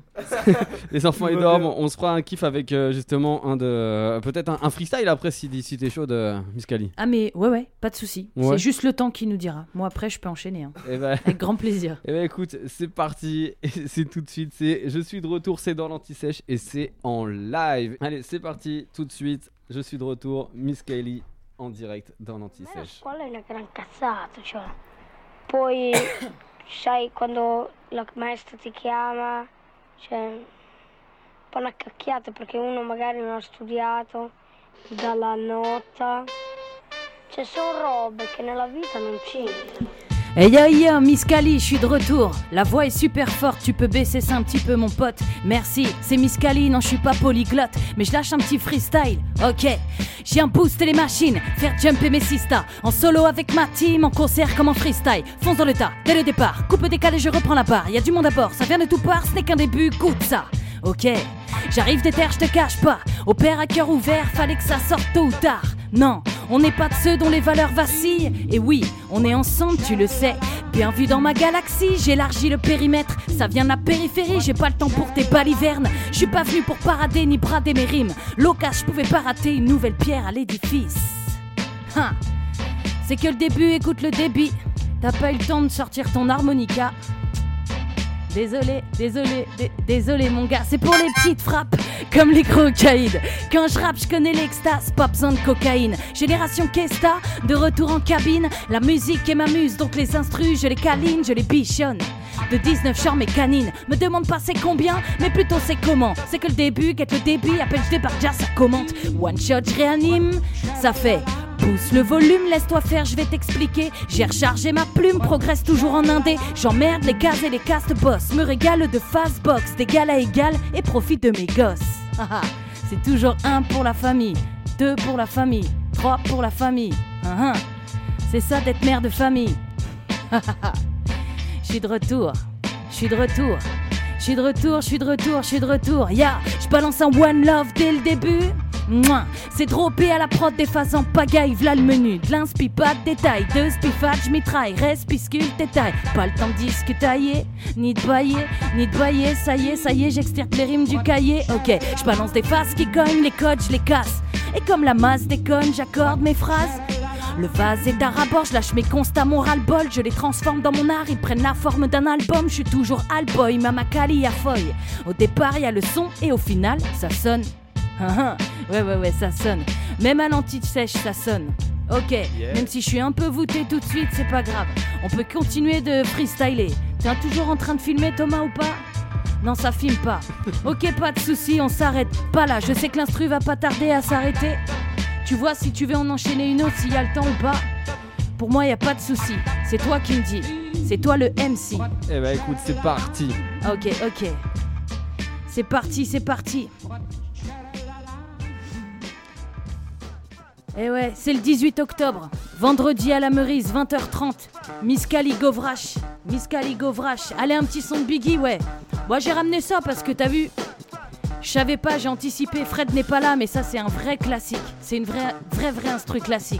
les enfants ils Ouais. dorment, on se fera un kiff avec euh, justement un de euh, peut-être un, un freestyle après si, si t'es chaud de Miss Cali. Ah mais ouais, ouais, pas de souci. Ouais. C'est juste le temps qui nous dira. Moi, après, je peux enchaîner. Hein. Et ben Avec grand plaisir. Eh ben écoute, c'est parti, et c'est tout de suite, c'est Je suis de retour, c'est dans l'anti-sèche et c'est en live. Allez, c'est parti, tout de suite, Je suis de retour, Miss Kylie en direct dans l'anti-sèche. Quella è una gran cazzata, cioè. Poi, sai, quando la maestra ti chiama, cioè, un po' una cacchiata perché uno magari non ha studiato, dà la nota. Cioè, sono robe che nella vita non c'entrano. Hey yo yo, Miss Cali, je suis de retour. La voix est super forte, tu peux baisser ça un petit peu mon pote. Merci, c'est Miss Cali, non je suis pas polyglotte, mais je lâche un petit freestyle. Ok, j'ai un booster les machines, faire jumper mes sistas. En solo avec ma team, en concert comme en freestyle. Fonce dans le tas, dès le départ, coupe décalé, je reprends la barre. Y a du monde à bord, ça vient de tout part, ce n'est qu'un début, goûte ça. Ok, j'arrive des terres, je te cache pas. Au père à cœur ouvert, fallait que ça sorte tôt ou tard. Non, on n'est pas de ceux dont les valeurs vacillent. Et oui, on est ensemble, tu le sais. Bien vu dans ma galaxie, j'élargis le périmètre. Ça vient de la périphérie, j'ai pas le temps pour tes balivernes. Je suis pas venu pour parader ni brader mes rimes. L'occasion, je pouvais pas rater une nouvelle pierre à l'édifice. Hein. C'est que le début, écoute le débit. T'as pas eu le temps de sortir ton harmonica. Désolé, désolé, dé- désolé mon gars, c'est pour les petites frappes, comme les crocaïdes. Quand je rappe, je connais l'extase, pas besoin de cocaïne. Génération Kesta, de retour en cabine. La musique et m'amuse, donc les instrus, je les câline, je les bichonne. De dix-neuf chars mes canines, me demande pas c'est combien, mais plutôt c'est comment. C'est que le début, guette le débit, appelle je débarque, déjà ça commente. One shot, je réanime, ça fait... Pousse le volume, laisse-toi faire, je vais t'expliquer. J'ai rechargé ma plume, progresse toujours en indé. J'emmerde les cases et les cast boss. Me régale de fast box, d'égal à égal et profite de mes gosses. Haha, c'est toujours un pour la famille, deux pour la famille, trois pour la famille. Haha, c'est ça d'être mère de famille. Je suis de retour, je suis de retour. Je suis de retour, je suis de retour, je suis de retour. Ya, je balance un one love dès le début. Mouah, c'est droppé à la prod des phases en pagaille, v'là le menu, de l'inspi, pas de détails, de spifat, j'mitraille, respice,cule, détail, pas le temps de discutailler, ni de bailler, ni de bailler, ça y est, ça y est, j'extirpe les rimes du cahier, ok, je balance des phases qui cognent, les codes, je les casse, et comme la masse déconne, j'accorde mes phrases. Le vase est à rabord, je lâche mes constats, mon ras-le-bol, je les transforme dans mon art, ils prennent la forme d'un album, je suis toujours Alboy, Mama Kali à feuille. Au départ, il y a le son, et au final, ça sonne. Ouais, ouais, ouais, ça sonne. Même à l'anti-sèche, ça sonne. Ok, Yeah. même si je suis un peu voûté tout de suite, c'est pas grave. On peut continuer de freestyler. T'es toujours en train de filmer, Thomas, ou pas ? Non, ça filme pas. Ok, pas de soucis, on s'arrête pas là. Je sais que l'instru va pas tarder à s'arrêter. Tu vois, si tu veux en enchaîner une autre, s'il y a le temps ou pas. Pour moi, y a pas de soucis. C'est toi qui me dis. C'est toi le M C. Eh ben écoute, c'est parti. Ok, ok. C'est parti, c'est parti. Eh ouais, c'est le dix-huit octobre. Vendredi à la Meurice, vingt heures trente. Miss Kali Govrache. Miss Kali Govrache. Allez, un petit son de Biggie, ouais. Moi, j'ai ramené ça parce que t'as vu. Je savais pas, j'ai anticipé. Fred n'est pas là, mais ça, c'est un vrai classique. C'est une vraie, vraie, vraie instru classique.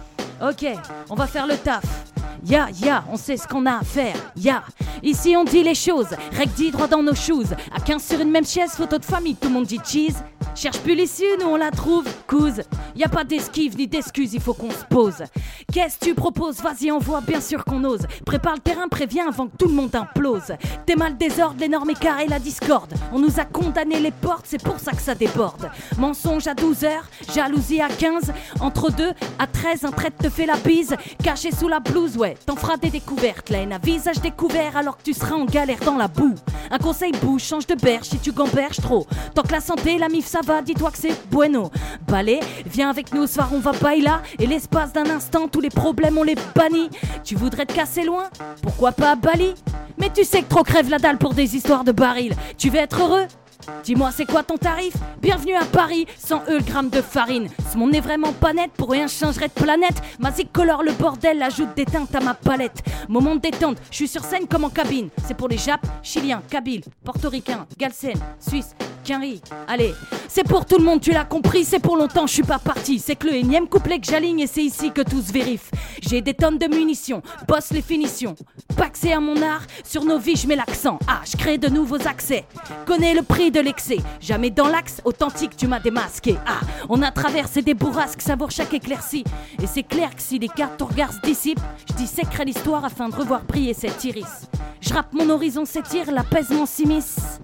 Ok, on va faire le taf. Ya, ya, on sait ce qu'on a à faire. Ya, ici on dit les choses. Rec dit droit dans nos shoes. À quinze sur une même chaise, photo de famille, tout le monde dit cheese. Cherche plus l'issue, nous on la trouve, couse. Y a pas d'esquive ni d'excuses, il faut qu'on se pose. Qu'est-ce que tu proposes? Vas-y, envoie, bien sûr qu'on ose. Prépare le terrain, préviens avant que tout le monde implose. T'es mal désordre, l'énorme écart et la discorde. On nous a condamné les portes, c'est pour ça que ça déborde. Mensonge à douze heures, jalousie à quinze. Entre deux à treize, un traite te fait la bise. Caché sous la blouse, ouais, t'en feras des découvertes. La haine à visage découvert alors que tu seras en galère dans la boue. Un conseil bouge, change de berge si tu gamberges trop. Tant que la santé, la mif ça va, dis-toi que c'est bueno. Balai, viens avec nous au soir, on va baila. Et l'espace d'un instant, tous les problèmes on les bannit. Tu voudrais te casser loin? Pourquoi pas à Bali? Mais tu sais que trop crève la dalle pour des histoires de baril. Tu veux être heureux? Dis-moi c'est quoi ton tarif? Bienvenue à Paris, cent euros le gramme de farine. Ce monde n'est vraiment pas net, pour rien je changerais de planète. Ma zik colore le bordel, ajoute des teintes à ma palette. Moment de détente, je suis sur scène comme en cabine. C'est pour les Japs, Chiliens, Kabyles, Portoricains, Galsen, Suisses, Quinry. Allez, c'est pour tout le monde, tu l'as compris, c'est pour longtemps, je suis pas parti. C'est que le énième couplet que j'aligne et c'est ici que tout se vérifie. J'ai des tonnes de munitions, bosse les finitions. Paxé à mon art, sur nos vies je mets l'accent. Ah, je crée de nouveaux accès, connais le prix de l'excès. Jamais dans l'axe, authentique tu m'as démasqué. Ah, on a traversé des bourrasques, savoure chaque éclaircie. Et c'est clair que si les cartes ton regard se dissipent, je disséquerai l'histoire afin de revoir briller cet iris. Je rappe mon horizon s'étire, l'apaisement s'immisce.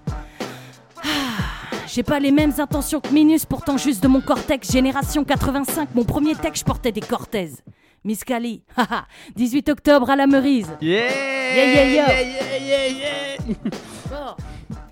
Ah, j'ai pas les mêmes intentions que Minus, pourtant juste de mon cortex. Génération quatre-vingt-cinq, mon premier texte, je portais des Cortez. Miss Kali, haha, dix-huit octobre à la Meurice. Yeah, yeah, yeah, yeah, yeah, yeah, yeah. Bon.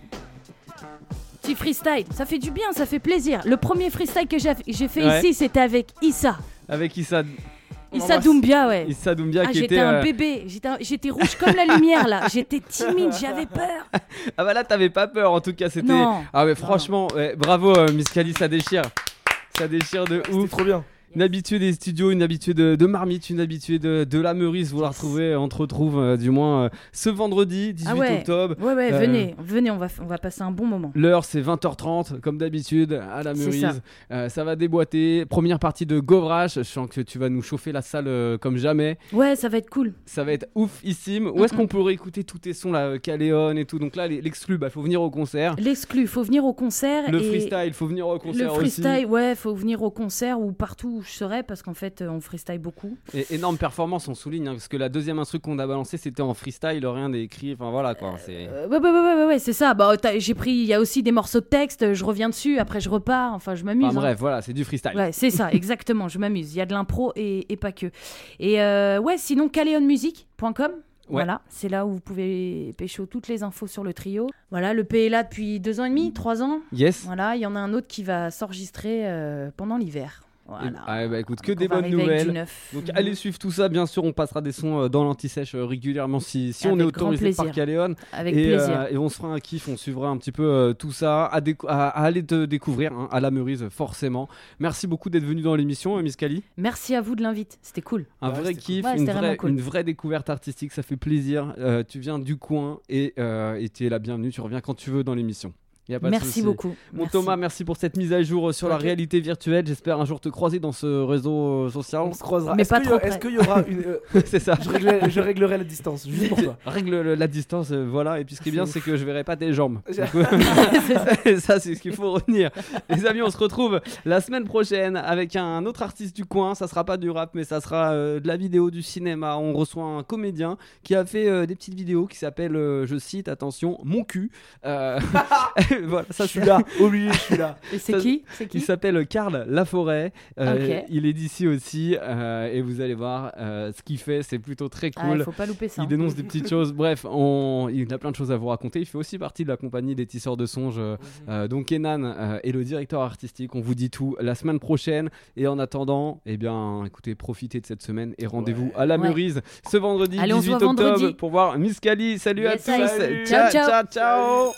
Petit freestyle, ça fait du bien, ça fait plaisir. Le premier freestyle que j'ai, j'ai fait ouais. ici, c'était avec Issa. Avec Issa. Issa Doumbia, ouais. Issa Doumbia ah, qui j'étais était un euh... bébé, j'étais, un... j'étais rouge comme la lumière là. J'étais timide, j'avais peur. Ah bah là, t'avais pas peur en tout cas, c'était. Non. Ah mais franchement, ouais, bravo euh, Miss Kali, ça déchire, ça déchire de ouf. C'était trop bien. Une habituée des studios, une habituée de, de Marmite, une habituée de, de la Meurice. Vous la retrouvez, on te retrouve euh, du moins euh, ce vendredi dix-huit ah ouais. octobre. Ouais, ouais, euh, venez, venez, on va, on va passer un bon moment. L'heure c'est vingt heures trente, comme d'habitude, à la Meurice. Ça. Euh, ça va déboîter. Première partie de Govrache. Je sens que tu vas nous chauffer la salle euh, comme jamais. Ouais, ça va être cool. Ça va être oufissime. Où est-ce qu'on pourrait écouter tous tes sons là, Caléon et tout? Donc là, l'exclu, il bah, faut venir au concert. L'exclu, faut venir au concert. Le et freestyle, faut venir au concert aussi. Le freestyle, aussi. Ouais, faut venir au concert ou partout où je serai parce qu'en En fait, on freestyle beaucoup. Et énorme performance, on souligne, hein, parce que la deuxième instru qu'on a balancé, c'était en freestyle, rien d'écrit. Enfin voilà quoi. C'est... Euh, ouais, ouais, ouais, ouais, ouais, c'est ça. Bah, j'ai pris, il y a aussi des morceaux de texte, je reviens dessus, après je repars. Enfin, je m'amuse. Enfin, bref, hein. voilà, c'est du freestyle. Ouais, c'est ça, exactement. Je m'amuse. Il y a de l'impro et, et pas que. Et euh, ouais, sinon, caléon music point com. Ouais. Voilà, c'est là où vous pouvez pécho toutes les infos sur le trio. Voilà, le P est là depuis deux ans et demi, trois ans. Yes. Voilà, il y en a un autre qui va s'enregistrer euh, pendant l'hiver. Voilà. Ah bah écoute, que Donc des bonnes nouvelles. Donc mmh. allez suivre tout ça, bien sûr, on passera des sons euh, dans l'anti-sèche euh, régulièrement si, si on est autorisé par Caléon. Avec et, plaisir. Euh, et on se fera un kiff, on suivra un petit peu euh, tout ça, à, déco- à, à aller te découvrir hein, à la Meurice forcément. Merci beaucoup d'être venu dans l'émission, euh, Miss Kali. Merci à vous de l'invite, c'était cool. Un ouais, vrai kiff, cool. ouais, une, vraie, cool. une vraie découverte artistique, ça fait plaisir. Euh, tu viens du coin et euh, tu es la bienvenue, tu reviens quand tu veux dans l'émission. Merci beaucoup. Mon merci. Thomas, merci pour cette mise à jour sur okay. la réalité virtuelle. J'espère un jour te croiser dans ce réseau social. On se croisera. Mais est-ce pas que trop y a, Est-ce qu'il y aura une... Euh, c'est ça. Je réglerai, je réglerai la distance, juste pour toi. Règle la distance, euh, voilà. Et puis ce qui est bien, c'est que je verrai pas tes jambes. c'est ça. ça, c'est ce qu'il faut retenir. Les amis, on se retrouve la semaine prochaine avec un autre artiste du coin. Ça sera pas du rap, mais ça sera euh, de la vidéo, du cinéma. On reçoit un comédien qui a fait euh, des petites vidéos qui s'appellent, euh, je cite, attention, Mon cul. Euh, voilà, ça je suis là. Oubliez, je suis là. Et c'est qui, c'est qui Il s'appelle Karl Laforêt. Euh, okay. Il est d'ici aussi. Euh, et vous allez voir euh, ce qu'il fait. C'est plutôt très cool. Ah, il faut pas louper ça. Il dénonce des petites choses. Bref, on... il a plein de choses à vous raconter. Il fait aussi partie de la compagnie des Tisseurs de Songes. Mm-hmm. Euh, donc Kenan euh, est le directeur artistique. On vous dit tout la semaine prochaine. Et en attendant, eh bien, écoutez, profitez de cette semaine et rendez-vous ouais. à la Meurice ouais. ce vendredi Allez, dix-huit octobre vendredi. Pour voir Miss Kali. Salut yes, à tous. Salut. Ciao, ciao. ciao, ciao.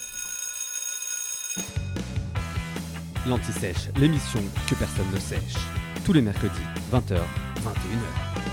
L'Anti-Sèche, l'émission que personne ne sèche. Tous les mercredis, vingt heures, vingt et une heures.